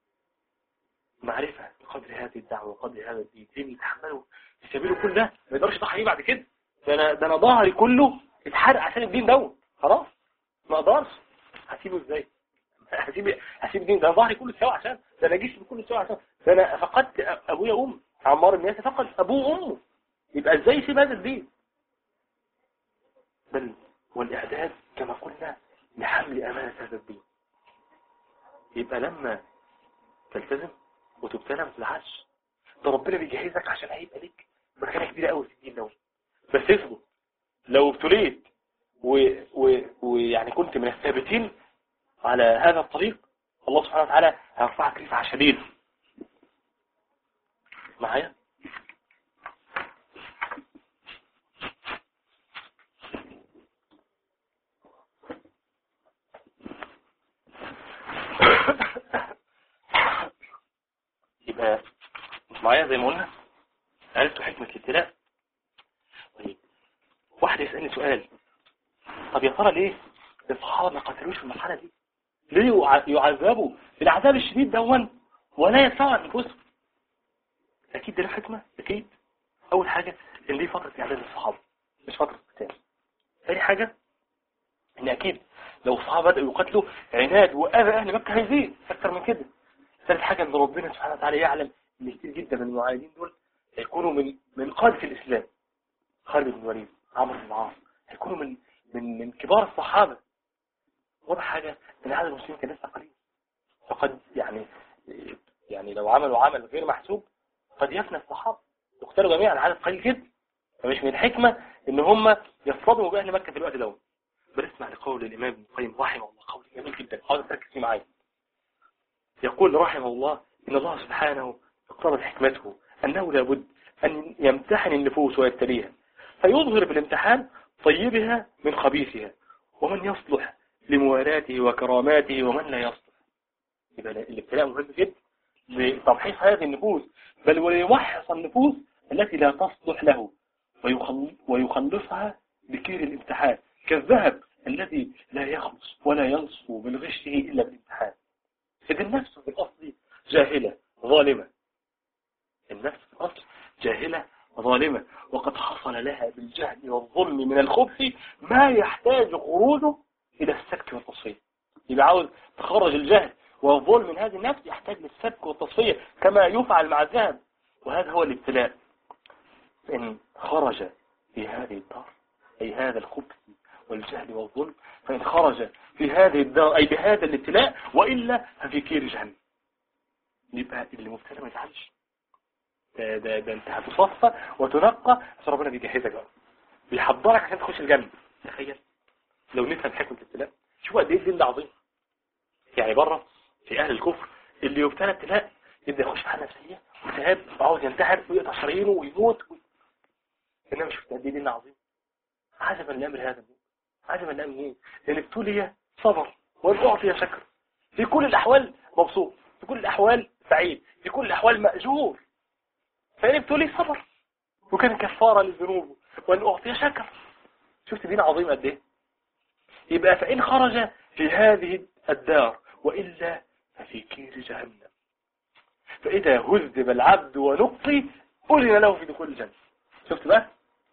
معرفة بقدر هذه الدعوة وقدر هذا الدين، دين يتحملوا في سبيله كل ده ما يقدرش يضحي بعد كده. ده انا ده انا ظهري كله اتحرق عشان الدين دوت، خلاص ما اقدرش هسيبه ازاي؟ هسيب هسيب الدين ده ظهري كله سوا عشان ده انا جسمي كله سوا عشان ده انا فقدت ابويا وامي. عمار الناس فقد ابوه وامه، يبقى ازاي يسيب هذا الدين؟ بل والاعداد كما قلنا لحمل امانه هذا الدين. يبقى لما تلتزم وتبتلى ما تزعلش، ده ربنا بيجهزك عشان هيبقى لك مكانه كبيره قوي في الدين دوت. بس اصبر، لو ابتليت ويعني كنت من الثابتين على هذا الطريق الله سبحانه وتعالى هيرفعك رفعة شديدة. معايا؟ يبقى معايا زي ما قلنا عرفتوا حكمة الابتلاء. طيب واحد يسألني سؤال، طب يا ترى ليه الصحابة ما قتلوش في المرحلة دي؟ ليه يعذبوا العذاب الشديد دون ولا يدفعوا عن نفسهم؟ اكيد ده له حكمة. اكيد اول حاجة ان دي فترة اعداد الصحابة مش فترة قتال. ثاني حاجة ان اكيد لو الصحابة بدأوا يقتلوا عناد واذى اهل مكة هيزيد اكتر من كده. ثالث حاجة ان ربنا سبحانه وتعالى يعلم ان كتير جدا من المعاندين دول هيكونوا من من قادة الاسلام، خالد بن الوليد، عمرو بن العاص، هيكونوا من من من كبار الصحابة. واضح حاجة ان عدد المسلمين كان لسه قليل، فقد يعني يعني لو عملوا عمل غير محسوب قد يفنى الصحابة يقتلوا جميعا، عدد قليل جدا. فمش من الحكمة ان هم يصطدموا باهل مكة في الوقت ده. بل اسمع لقول الامام ابن القيم رحمه الله، قول جميل جدا حاول تركز فيه معايا. يقول رحمه الله ان الله سبحانه اقتضت حكمته انه لابد ان يمتحن النفوس ويبتليها فيظهر بالامتحان طيبها من خبيثها ومن يصلح لموالاته وكراماته ومن لا يصلح. يبقى الابتلاء مهم جدا لتمحيص هذه النفوس، بل وليمحص النفوس التي لا تصلح له ويخلصها بكير الامتحان كالذهب الذي لا يخلص ولا ينصف من غشه إلا بالامتحان. إذ النفس في الأصل جاهلة ظالمة، النفس في الأصل جاهلة ظالمة، وقد حصل لها بالجهل والظلم من الخبث ما يحتاج خروجه إلى السكت والتصفية. يبقى عاوز تخرج الجهل والظلم من هذه النفس يحتاج للسبك والتصفية كما يفعل مع الذهب، وهذا هو الابتلاء. إن خرج في هذه الدار أي هذا الخبث والجهل والظلم، فإن خرج في هذه الدار أي بهذا الابتلاء وإلا ففي كير جهنم. يبقى اللي مبتلى ما يزعلش، ده, ده, ده انت هتصفى وتنقى عشان ربنا بيجهزك بقى بيحضرك عشان تخش الجنة. تخيل لو نفهم حكمة الابتلاء، شوف قد ايه الدين ده عظيم. يعني بره في اهل الكفر اللي يبتلى ابتلاء يبدا يخش في حاله نفسيه وتعب وعاوز ينتحر ويقطع شرايينه ويموت و... انما شفت قد ايه دين عظيم. عجبا لامر هذا الدين، عجبا لامر مين؟ لان ابتلي صبر واعطي شكر، في كل الاحوال مبسوط، في كل الاحوال سعيد، في كل الاحوال ماجور. فان ابتلي صبر وكان كفاره للذنوب وان اعطي شكر. شفت دين عظيم قد ايه؟ يبقى فان خرج في هذه الدار وإلا ففي كير جهنم، فإذا هذب العبد ونقي أذن له في دخول الجنة. شفت بقى؟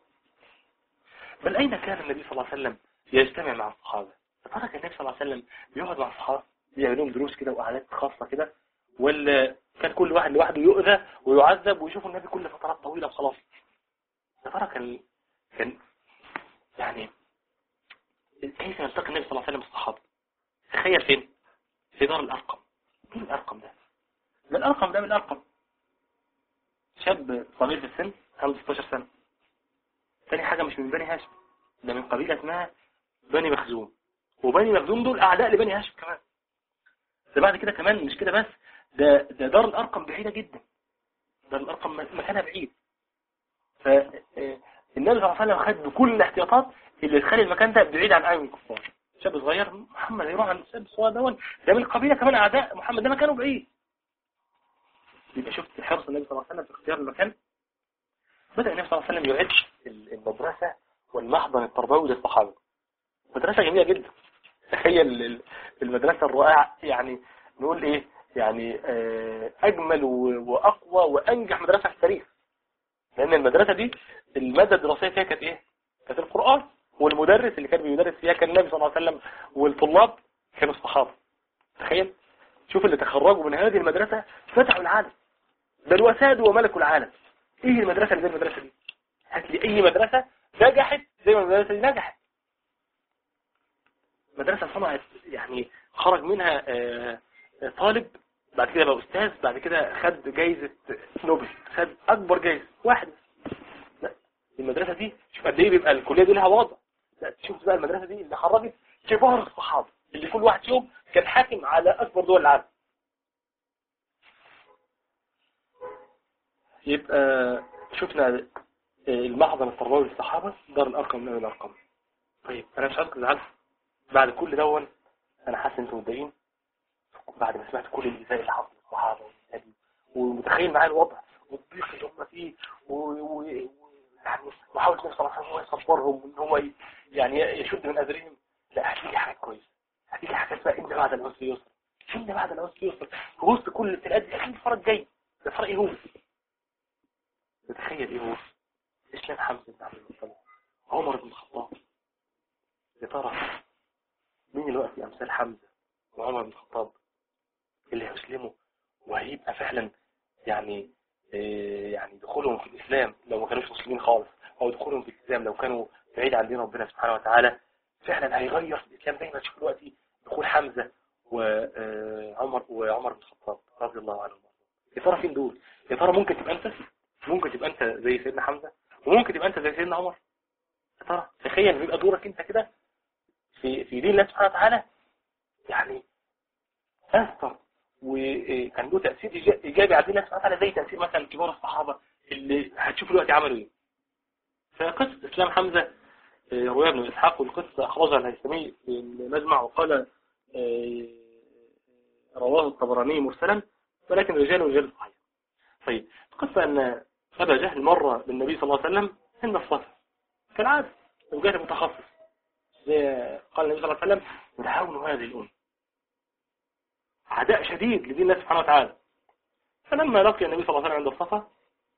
بل أين كان النبي صلى الله عليه وسلم يجتمع مع الصحابة؟ فترك النبي صلى الله عليه وسلم بيقعد مع الصحابة يعملون دروس كده وقعدات خاصة كده، ولا كان كل واحد لوحده يؤذى ويعذب ويشوفوا النبي كل فترات طويلة وخلاص؟ فترك كان كان يعني كيف يلتقي النبي صلى الله عليه وسلم بالصحابة؟ تخيل فين؟ في دار الأرقم. مين الأرقم ده؟ ده الأرقم ده من الأرقم، شاب صغير في السن عنده ستاشر سنة. ثاني حاجة مش من بني هاشم، ده من قبيلة اسمها بني مخزوم، وبني مخزوم دول أعداء لبني هاشم كمان. ده بعد كده كمان مش كده بس، ده ده دار الأرقم بعيدة جدا، دار الأرقم مكانها بعيد. فالنبي صلى الله عليه وسلم خد بكل الاحتياطات اللي تخلي المكان ده بعيد عن أعين الكفار. شاب صغير محمد يروح عن الشاب الصغير دون، ده من القبيلة كمان أعداء محمد، ده مكانه بعيد. يبقى شفت حرص النبي صلى الله عليه وسلم في اختيار المكان. بدأ النبي صلى الله عليه وسلم يعد المدرسة والمحضن التربوي للصحابة. مدرسة جميلة جدا. تخيل المدرسة الرائعة، يعني نقول ايه، يعني اجمل واقوى وانجح مدرسة في التاريخ. لان المدرسة دي المادة الدراسية فيها كانت ايه؟ كانت القرآن، والمدرس اللي كان بيدرس فيها كان النبي صلى الله عليه وسلم، والطلاب كانوا الصحابة. تخيل، شوف اللي تخرجوا من هذه المدرسة فتحوا العالم، بل وسادوا وملكوا العالم. ايه المدرسة اللي زي المدرسة دي؟ هات لي اي مدرسة نجحت زي ما المدرسة دي نجحت. مدرسة صنعت، يعني خرج منها طالب بعد كده بقى أستاذ، بعد كده خد جايزة نوبل، خد أكبر جايزة واحد. لا، المدرسة دي شوف قد إيه بيبقى الكلية دي لها وضع. لا، شوف بقى المدرسة دي اللي خرجت كبار الصحابة اللي كل واحد فيهم كان حاكم على أكبر دول العالم. يبقى شفنا المحضن التربوي للصحابة، دار الأرقم من الأرقم. طيب أنا مش عايزك تزعلوا بعد كل دون، أنا حاسس أنتم متضايقين بعد ما سمعت كل الإزاء اللي حصل للصحابة والنبي، ومتخيل معايا الوضع والضيق اللي هم فيه، ويعني محاولة النبي صلى الله عليه وسلم يصبرهم وإن هو يعني يشد من أذرهم. لا، هتيجي حاجة كويسة، هتيجي حاجة اسمها إن بعد العسر يسر. إن بعد العسر يسر في وسط كل الابتلاءات دي أكيد فرق جاي. ده فرق إيه هو؟ تتخيل إيه هو؟ إسلام حمزة بن عبد المطلب، عمر بن الخطاب. يا ترى مين الوقت أمثال حمزة وعمر بن الخطاب اللي هيسلموا وهيبقى فعلا يعني إيه يعني دخولهم في الإسلام لو ما كانوش مسلمين خالص، أو دخولهم في الإسلام لو كانوا بعيد عن دين ربنا سبحانه وتعالى، فعلا هيغير في الإسلام. دايما تشوف دلوقتي دخول حمزة وعمر وعمر بن الخطاب رضي الله عنهم. يا ترى فين دول؟ يا ترى ممكن تبقى أنت ممكن تبقى أنت زي سيدنا حمزة، وممكن تبقى أنت زي سيدنا عمر. يا ترى تخيل بيبقى دورك أنت كده في في دين الله سبحانه وتعالى، يعني أثر وكان له تأثير إيجابي على الله سبحانه وتعالى زي تأثير مثلا كبار الصحابة اللي هتشوفوا دلوقتي عملوا إيه. فقصة إسلام حمزة رواية ابن إسحاق، والقصة أخرجها الهيثمي في المجمع وقال رواه الطبراني مرسلا، ولكن رجال رجال صحيح. طيب، القصة أن أبا جهل مر بالنبي صلى الله عليه وسلم عند الصفا كالعادة، أبو جهل متخصص، قال النبي صلى الله عليه وسلم: دعونوا هذه الأمة. عداء شديد لدين الله سبحانه وتعالى. فلما لقي النبي صلى الله عليه وسلم عند الصفا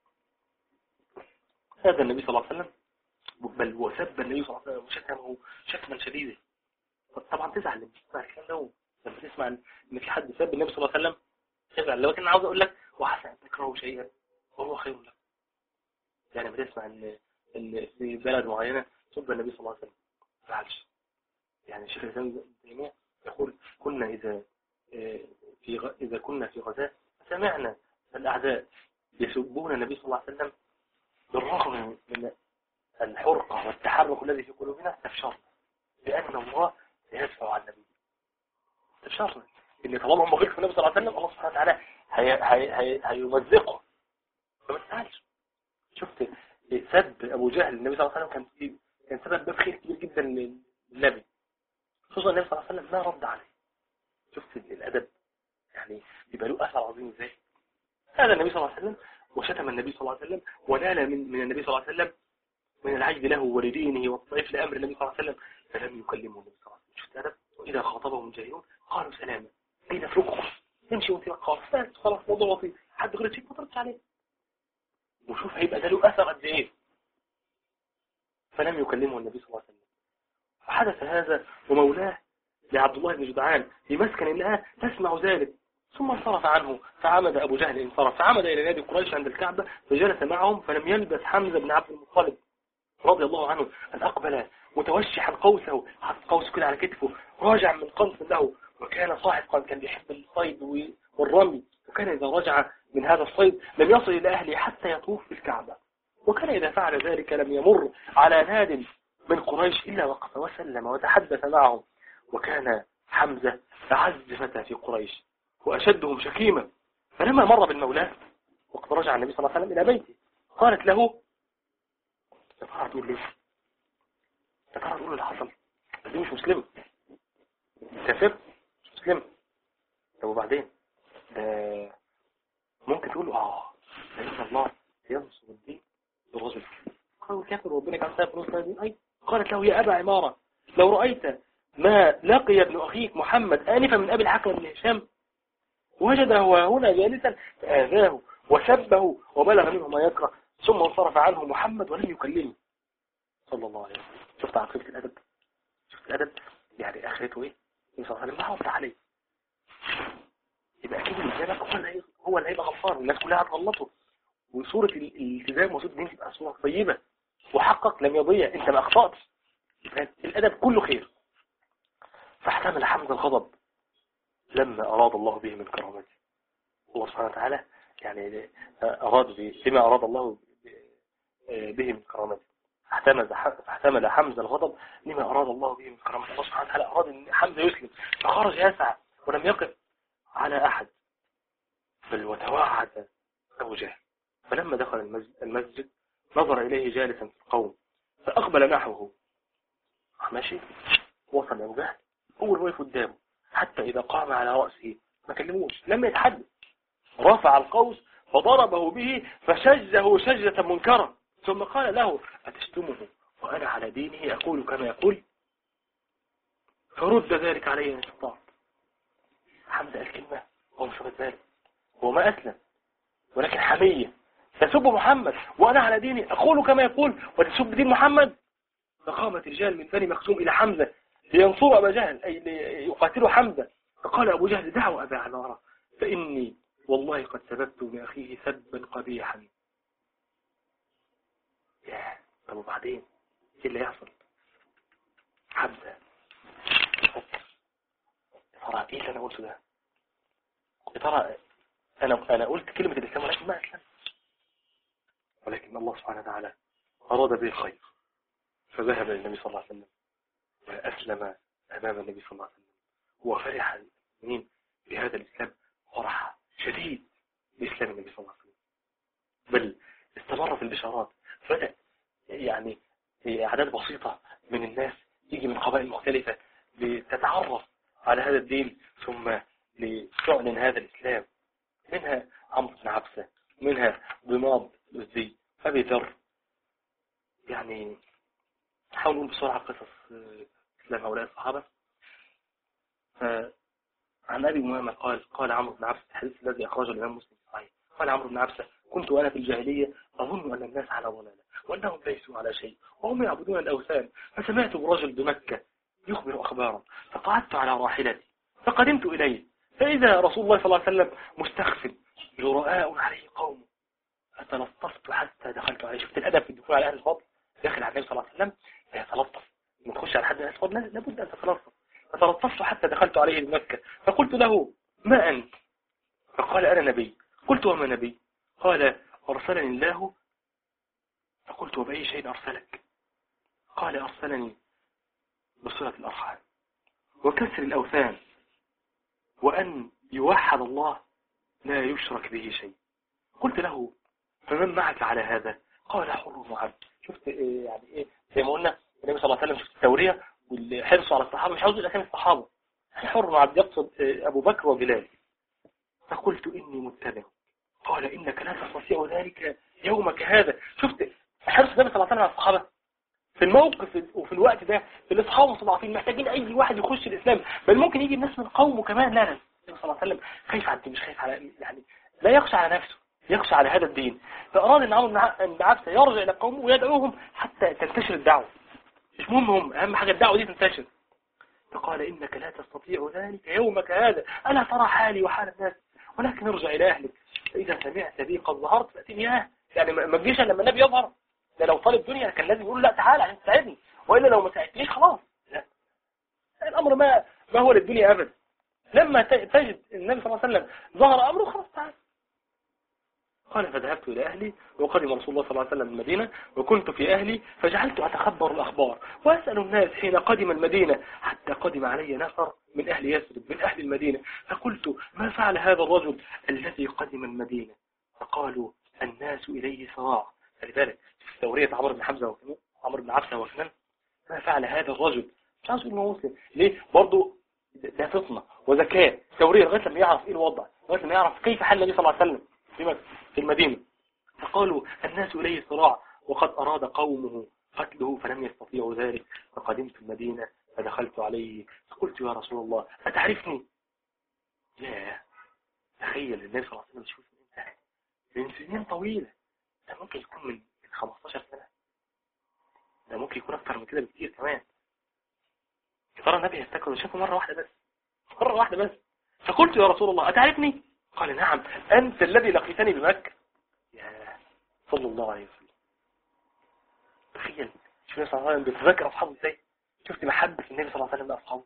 هذا النبي صلى الله عليه وسلم، بل وسب النبي صلى الله عليه وسلم وشتمه شتما شديدا. طبعا تزعل لما تسمع الكلام ده، لما تسمع ان في حد سب النبي صلى الله عليه وسلم تزعل. لكن عاوز اقول لك وحسن ان تكرهوا شيئا وهو خير لك. يعني لما تسمع ان ان في بلد معينه سب النبي صلى الله عليه وسلم ما تزعلش. يعني الشيخ الاسلام ابن تيميه يقول: كنا اذا في غ... إذا كنا في غزاة سمعنا الأعداء يسبون النبي صلى الله عليه وسلم، بالرغم من الحرقة والتحرك الذي في قلوبنا استبشرنا بأن الله سيدفع عن النبي. استبشرنا إن طالما هم غير في النبي صلى الله عليه وسلم الله سبحانه وتعالى هي... هي... هي... هيمزقه. فما تسألش. شفت سب أبو جهل النبي صلى الله عليه وسلم كان كان سبب باب خير كبير جدا للنبي، خصوصا النبي صلى الله عليه وسلم ما رد عليه. شفت الأدب يعني يبقى له أثر عظيم ازاي. هذا النبي صلى الله عليه وسلم وشتم النبي صلى الله عليه وسلم ونال من, من النبي صلى الله عليه وسلم من العجب له ولدينه والضعيف لأمر النبي صلى الله عليه وسلم، فلم يكلمه النبي صلى الله عليه وسلم. شفت الأدب. وإذا خاطبهم الجاهلون قالوا سلاما. أين افرقوا امشي وانت خلاص خلاص موضوع بسيط، حد غير شيء ما تردش عليه. وشوف هيبقى ده له أثر قد إيه. فلم يكلمه النبي صلى الله عليه وسلم. فحدث هذا ومولاه لعبد الله بن جدعان في مسكن لها تسمع ذلك، ثم انصرف عنه. فعمد أبو جهل انصرف فعمد إلى نادي قريش عند الكعبة فجلس معهم، فلم يلبث حمزة بن عبد المطلب رضي الله عنه أن أقبل متوشحا قوسه، حط قوسه كده على كتفه، راجع من قنص له، وكان صاحب قنص كان بيحب الصيد والرمي، وكان إذا رجع من هذا الصيد لم يصل إلى أهله حتى يطوف في الكعبة، وكان إذا فعل ذلك لم يمر على ناد من قريش إلا وقف وسلم وتحدث معهم. وكان حمزة أعز فتى في قريش وأشدهم شكيما. فلما مر بالمولاه وقد رجع النبي صلى الله عليه وسلم إلى بيته قالت له: يا ترى تقول ليه؟ يا ترى تقول اللي حصل؟ دي مش مسلمة، كافر مش مسلمة. طب وبعدين ده ممكن تقول له اه لأن الله ينصر الدين بالرجل. قالوا كافر ربنا كان سيف نصر الدين. أي قالت له يا أبا عمارة لو رأيت ما لقي ابن أخيك محمد آنفا من أبي الحكم بن هشام وجده هنا جالسا فآذاه وسبه وبلغ منه ما يكره ثم انصرف عنه محمد ولم يكلمه صلى الله عليه وسلم. شفت عقيدة الأدب؟ شفت الأدب يعني آخرته إيه؟ صلى الله عليه وسلم ما وضع عليه. يبقى أكيد الإجابة هو اللي هو اللي هيبقى غلطان والناس كلها هتغلطه. وصورة الالتزام وصورة الدين تبقى صورة طيبة وحقق لم يضيع، أنت ما أخطأتش. الأدب كله خير. فاحتمل حمزة الغضب لما أراد الله به من كرامته. الله سبحانه وتعالى يعني أراد بما أراد الله به من كرامته. فاحتمل حمزة الغضب لما أراد الله به من كرامته. الله سبحانه وتعالى أراد أن حمزة يسلم فخرج يسعى ولم يقف على أحد بل وتوعد أبو جهل. فلما دخل المسجد نظر إليه جالسا في القوم فأقبل نحوه ماشي. وصل أبو جهل أول وقف قدامه حتى إذا قام على رأسه ما كلموش لم يتحدث. رفع القوس فضربه به فشجه شجة منكرة ثم قال له أتشتمه وأنا على دينه أقول كما يقول فرد ذلك علي إن استطعت. حمزة قال كلمة هو مش واخد باله، هو ما أسلم ولكن حمية. تسب محمد وأنا على ديني أقول كما يقول وتسب دين محمد. فقامت رجال من بني مخزوم إلى حمزة لينصروا أبا جهل أي ليقاتلوا حمزة. فقال أبو جهل دعوا أبا عمارة فإني والله قد سببت لأخيه سبا قبيحا. يا طب وبعدين ايه اللي يحصل؟ حمزة فكر ترى ايه اللي انا قلته ده؟ ترى انا انا قلت كلمة الاسلام ولكن ما اسلم، ولكن الله سبحانه وتعالى اراد به الخير فذهب الى النبي صلى الله عليه وسلم واسلم امام النبي صلى الله عليه وسلم وفرح المؤمنين بهذا الاسلام فرح شديد باسلام النبي صلى الله عليه وسلم. بل استمر في البشارات فبدأ يعني أعداد بسيطة من الناس يجي من قبائل مختلفة لتتعرف على هذا الدين ثم لتعلن هذا الإسلام. منها عمرو بن عبسة، منها ضماد الزي، أبي ذر. يعني نحاول نقول بسرعة قصص إسلام هؤلاء الصحابة. عن أبي أمامة قال قال عمرو بن عبسة الحديث الذي أخرجه الإمام مسلم صحيح. قال عمرو بن عبسة كنت وأنا في الجاهلية أظن أن الناس على ضلالة وأنهم ليسوا على شيء وهم يعبدون الأوثان، فسمعت برجل بمكة يخبر أخبارا فقعدت على راحلتي فقدمت إليه فإذا رسول الله صلى الله عليه وسلم مستخف جراء عليه قوم فتلطفت حتى دخلت عليه. شفت الأدب في الدخول على أهل الفضل داخل على النبي صلى الله عليه وسلم فيتلطف. لما تخش على حد أهل الفضل لابد أن تتلطف. فتلطفت حتى دخلت عليه بمكة فقلت له ما أنت؟ فقال أنا نبي. قلت وما نبي؟ قال أرسلني الله. فقلت وبأي شيء أرسلك؟ قال أرسلني بصلة الأرحام وكسر الأوثان وأن يوحد الله لا يشرك به شيء. قلت له فمن معك على هذا؟ قال حر وعبد. شفت إيه يعني إيه زي ما قلنا النبي صلى الله عليه وسلم. شفت التورية والحرص على الصحابة، مش عاوز الأسامي الصحابة، حر وعبد يقصد أبو بكر وبلال. فقلت إني متبع. قال إنك لا تستطيع ذلك يومك هذا. شفت حرص النبي صلى الله عليه وسلم على الصحابة في الموقف وفي الوقت ده. في الأصحاب مستضعفين محتاجين أي واحد يخش الإسلام، بل ممكن يجي الناس من قومه كمان. لا لا النبي صلى الله عليه وسلم خايف على الدين، مش خايف على يعني لا يخشى على نفسه، يخشى على هذا الدين. فأراد أن عمرو بن عبسة يرجع إلى قومه ويدعوهم حتى تنتشر الدعوة. مش مهم هم، أهم حاجة الدعوة دي تنتشر. فقال إنك لا تستطيع ذلك يومك هذا، ألا ترى حالي وحال الناس؟ ولكن ارجع إلى أهلك فإذا سمعت بي قد ظهرت فأتني إياه. يعني ما تجيش لما النبي يظهر، ده لو طالب دنيا كان لازم يقول لا تعالى عشان تساعدني، وإلا لو ما ساعدتنيش خلاص. لا، الأمر ما ما هو للدنيا أبدا. لما تجد النبي صلى الله عليه وسلم ظهر أمره خلاص تعالى. قال فذهبت إلى أهلي وقدم رسول الله صلى الله عليه وسلم المدينة وكنت في أهلي فجعلت أتخبر الأخبار وأسأل الناس حين قدم المدينة حتى قدم علي نفر من أهل يثرب من أهل المدينة. فقلت ما فعل هذا الرجل الذي قدم المدينة؟ فقالوا الناس إليه صراع. فلذلك في ثورية عمرو بن حمزة وكمان عمرو بن عبسة وكمان ما فعل هذا الرجل؟ مش عاوز انه مسلم ليه؟ برضه ده فطنة وذكاء ثورية لغاية لما يعرف ايه الوضع، لغاية لما يعرف كيف حل النبي صلى الله عليه وسلم. في مكة في المدينة. فقالوا الناس إليه صراع وقد أراد قومه قتله فلم يستطيعوا ذلك، فقدمت المدينة فدخلت عليه فقلت يا رسول الله أتعرفني؟ لا، تخيل النبي صلى الله عليه وسلم شوف من سنين طويلة، ده ممكن يكون من خمستاشر سنة، ده ممكن يكون أكتر من كده بكتير كمان. ترى النبي يفتكر وشافه مرة واحدة بس، مرة واحدة بس. فقلت يا رسول الله أتعرفني؟ قال نعم أنت الذي لقيتني بمكة. يا صلى الله عليه وسلم، تخيل شوف النبي صلى الله عليه وسلم بيتذكر أصحابه ازاي، شفت محبة النبي صلى الله عليه وسلم لأصحابه.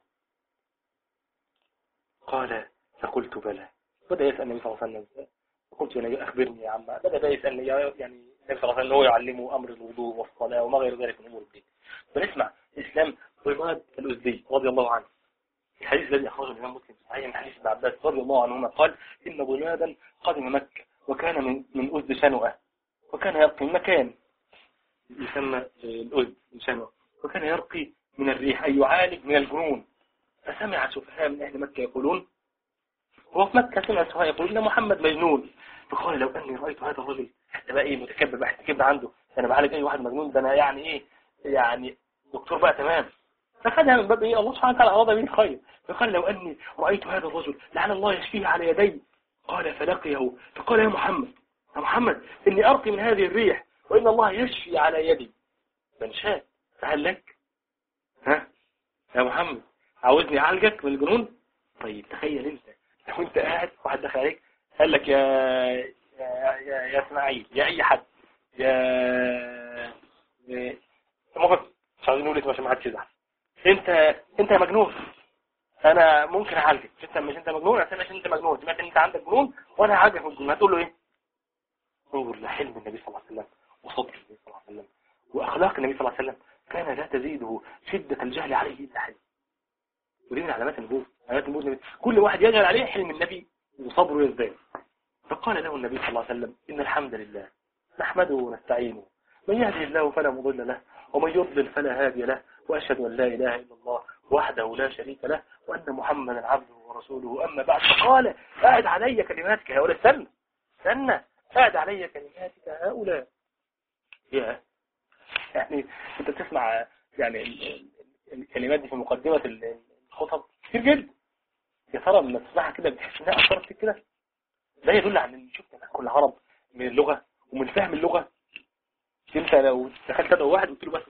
قال فقلت بلى. بدأ يسأل النبي صلى الله عليه وسلم، قلت يا أخبرني يا عم. بدأ يسألني يعني النبي صلى الله عليه وسلم هو يعلمه أمر الوضوء والصلاة وما غير ذلك من أمور الدين. فنسمع إسلام ضماد الأزدي رضي الله عنه، الحديث الذي أخرجه الإمام مسلم صحيح من حديث ابن عباس رضي الله عنهما قال إن ضمادا قدم مكة وكان من من أزد شنوءة، وكان يرقي مكان يسمى الأزد شنوءة، وكان يرقي من الريح أي يعالج من الجنون. فسمع سفهاء من أهل مكة يقولون، هو في مكة سمع سفهاء يقولون إن محمد مجنون. فقال لو أني رأيت هذا الرجل، حتى بقى إيه متكبر بقى، كبر عنده، أنا بعالج أي واحد مجنون، ده أنا يعني إيه يعني دكتور بقى تمام. فخدها من باب إيه الله سبحانه وتعالى أراد به الخير. فقال لو أني رأيت هذا الرجل لعل الله يشفيه على يدي. قال فلقيه فقال يا محمد يا محمد إني أرقي من هذه الريح وإن الله يشفي على يدي من شاء. فهل لك ها يا محمد عاوزني أعالجك من الجنون؟ طيب تخيل أنت لو أنت قاعد واحد دخل عليك قال لك يا يا يا, يا اسماعيل يا أي حد يا المهم مش عايزين نقول اسمه عشان ما حدش يزعل، انت انت مجنون، انا ممكن اعالجك. انت مش انت مجنون، عشان عشان انت مجنون سمعت ان انت عندك جنون وانا هعالجك من الجنون. هتقول له ايه؟ انظر لحلم النبي صلى الله عليه وسلم وصبر النبي صلى الله عليه وسلم واخلاق النبي صلى الله عليه وسلم، كان لا تزيده شدة الجهل عليه الا حلم. ودي من علامات النبوة، علامات النبوة كل واحد يجهل عليه حلم النبي وصبره يزداد. فقال له النبي صلى الله عليه وسلم إن الحمد لله نحمده ونستعينه، من يهدي الله فلا مضل له ومن يضلل فلا هادي له، وأشهد أن لا إله إلا الله وحده لا شريك له وأن محمدا عبده ورسوله. أما بعد، فقال أعد علي كلماتك هؤلاء. استنى استنى أعد علي كلماتك هؤلاء. يا يعني أنت بتسمع يعني الكلمات دي في مقدمة الخطب كتير جدا، يا ترى لما تسمعها كده بتحس انها اثرت فيك كده؟ ده يدل على ان شفت كل العرب من اللغة ومن فهم اللغة. انت لو دخلت تدعو واحد وقلت له بس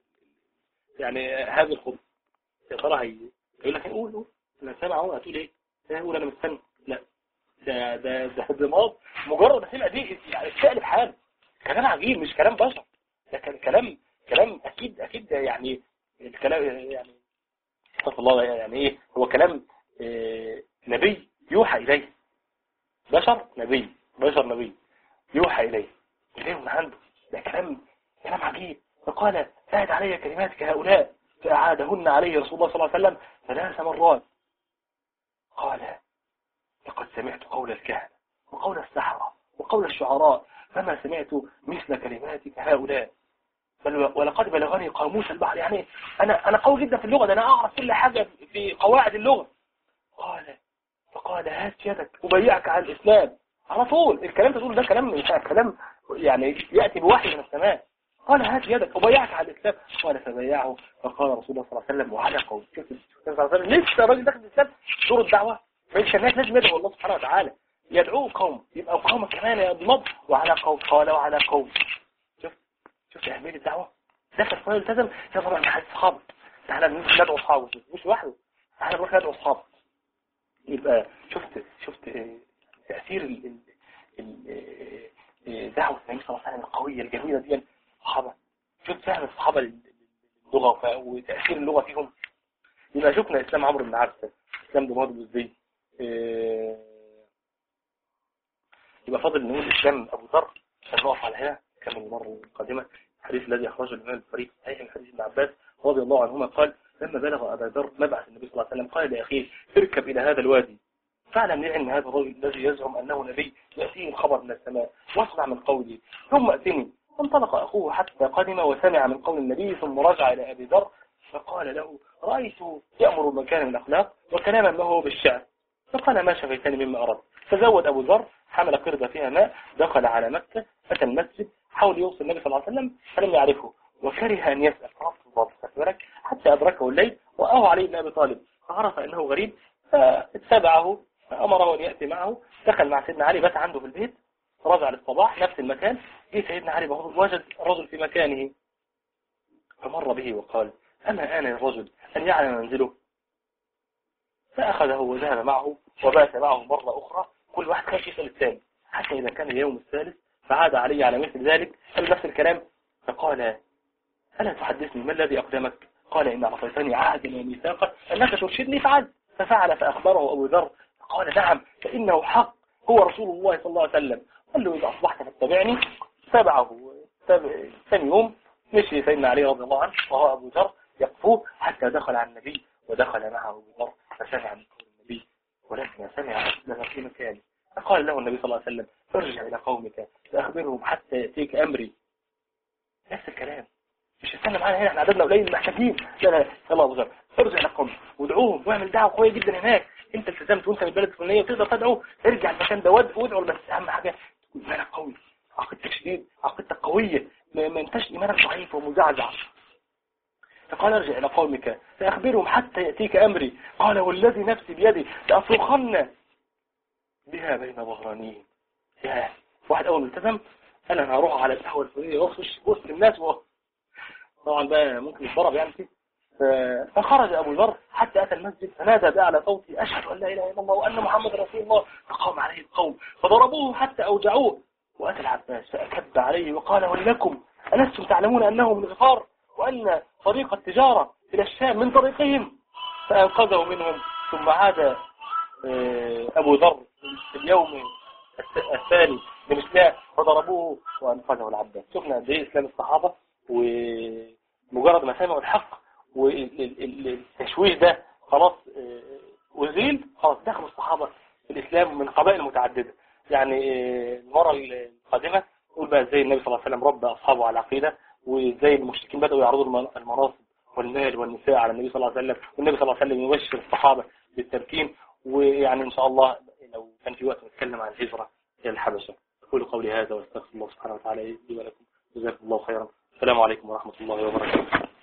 يعني هذا الخطب، يا ترى هي يقول لك قول قول انا سامع اهو، هتقول ايه؟ قول انا مستني. لا ده ده ده دماغ مجرد ما سمع دي يعني تقلب حاله. كلام عجيب مش كلام بشر، ده كان كلام كلام اكيد اكيد يعني الكلام يعني استغفر الله يعني ايه، هو كلام إيه نبي يوحى اليه، بشر نبي بشر نبي يوحى اليه اليه من عنده. ده كلام كلام عجيب. فقال أعد علي كلماتك هؤلاء، فأعادهن عليه رسول الله صلى الله عليه وسلم ثلاث مرات. قال لقد سمعت قول الكهنة وقول السحرة وقول الشعراء فما سمعت مثل كلماتك هؤلاء، ولقد بلغني قاموس البحر. يعني أنا أنا قوي جدا في اللغة، ده أنا أعرف كل حاجة في قواعد اللغة. قال فقال هات يدك أبيعك على الإسلام. على طول الكلام تقول ده كلام كلام يعني يأتي بوحي من السماء. قال هات يدك أبيعك على الإسلام. قال فبيعه. فقال رسول الله صلى الله عليه وسلم وعلى قول شوف صلى الله عليه وسلم لسه الراجل داخل الإسلام دور الدعوة، فإيش الناس لازم يدعو الله سبحانه وتعالى، يدعوه قوم يبقى قوم كمان يضمض وعلى قوم. قال وعلى قوم. شوف شوف أهمية الدعوة. دخل فيه التزم يضرب مع أصحابه. تعالى ندعو أصحابه مش وحده، تعالى نروح ندعو أصحابه. يبقى شفت شفت تأثير دعوة النبي صلى الله عليه وسلم القوية الجميلة دي الصحابة. شفت فهم الصحابة اللغة وتأثير اللغة فيهم. يبقى شفنا إسلام عمرو بن عبسة، إسلام ضماد الأزدي. يبقى فاضل نقول إسلام أبو ذر عشان نقف على هنا كمل المرة القادمة. الحديث الذي أخرجه الإمام البخاري صحيح من حديث ابن عباس رضي الله عنهما قال لما بلغ أبا ذر مبعث النبي صلى الله عليه وسلم قال لأخيه اركب إلى هذا الوادي فاعلم لي أن هذا الرجل الذي يزعم أنه نبي يأتيه الخبر من السماء واسمع من قوله ثم أتني. فانطلق أخوه حتى قدم وسمع من قول النبي ثم رجع إلى أبي ذر فقال له رأيت يأمر مكان من الأخلاق وكلاما له بالشعر فقال ما شفيتني مما أردت. فزود أبو ذر، حمل قردة فيها ماء، دخل على مكة، أتى المسجد، حاول يوصل النبي صلى الله عليه وسلم فلم يعرفه، وكره أن يسأل حتى أدركه الليل وأوى عليه ابن أبي طالب، فعرف أنه غريب فاتبعه، فأمره أن يأتي معه. دخل مع سيدنا علي، بات عنده في البيت، رجع للصباح نفس المكان، جه سيدنا علي وجد الرجل في مكانه، فمر به وقال أما آن الرجل أن يعلم منزله؟ فأخذه وذهب معه وبات معه مرة أخرى، كل واحد كان يسأل الثاني، حتى إذا كان اليوم الثالث فعاد علي على مثل ذلك، قال نفس الكلام، فقال ألا تحدثني ما الذي أقدمك؟ قال إن أعطيتني عهدا وميثاقا أنك ترشدني فعلت. ففعل، فأخبره أبو ذر قال نعم فإنه حق، هو رسول الله صلى الله عليه وسلم. قال له إذا أصبحت فاتبعني. تبعه. ثاني يوم مشي سيدنا علي رضي الله عنه وهو أبو ذر يقفوه حتى دخل على النبي، ودخل معه أبو ذر فسمع من قول النبي ولكن سمع لنا في مكانه. فقال له النبي صلى الله عليه وسلم ارجع إلى قومك فأخبرهم حتى يأتيك أمري. نفس الكلام، مش هستنى معانا هنا، احنا عددنا قليل محتاجين. لا لا يلا ابو ذر ارجع لقومك وادعوهم واعمل دعوه قويه جدا هناك، انت التزمت وانت من البلد الفلانيه وتقدر تدعو، ارجع المكان ده وادعو، بس اهم حاجه تكون ايمانك قوي، عقيدتك شديد، عقيدتك قويه، ما انتش ايمانك ضعيف ومزعزع. فقال ارجع الى قومك فاخبرهم حتى ياتيك امري. قال والذي نفسي بيدي لاصرخن بها بين ظهرانيهم. يا واحد اول ما التزم قال انا هروح على القهوه الفلانيه واخش وسط الناس و... طبعا بقى ممكن يتضرب يعني فيه. فخرج أبو ذر حتى أتى المسجد فنادى بأعلى صوتي أشهد أن لا إله إلا الله وأن محمد رسول الله. فقام عليه القوم فضربوه حتى أوجعوه. وأتى العباس فأكب عليه وقال ولكم ألستم تعلمون أنه من غفار وأن طريق التجارة إلى الشام من طريقهم؟ فأنقذه منهم. ثم عاد أبو ذر في اليوم الثاني بمثله فضربوه وأنقذه العباس. شفنا قد إيه إسلام الصحابة، ومجرد ما سمعوا الحق والتشويه ده خلاص وزيل، خلاص دخلوا الصحابة في الإسلام من قبائل متعددة. يعني المرة القادمة نقول بقى ازاي النبي صلى الله عليه وسلم ربى أصحابه على العقيدة، وازاي المشركين بدأوا يعرضوا المناصب والمال والنساء على النبي صلى الله عليه وسلم، والنبي صلى الله عليه وسلم يبشر الصحابة بالتمكين. ويعني إن شاء الله لو كان في وقت نتكلم عن الهجرة إلى الحبشة. أقول قولي هذا واستغفر الله سبحانه وتعالى لي ولكم، جزاكم الله خيرا. السلام عليكم ورحمة الله وبركاته.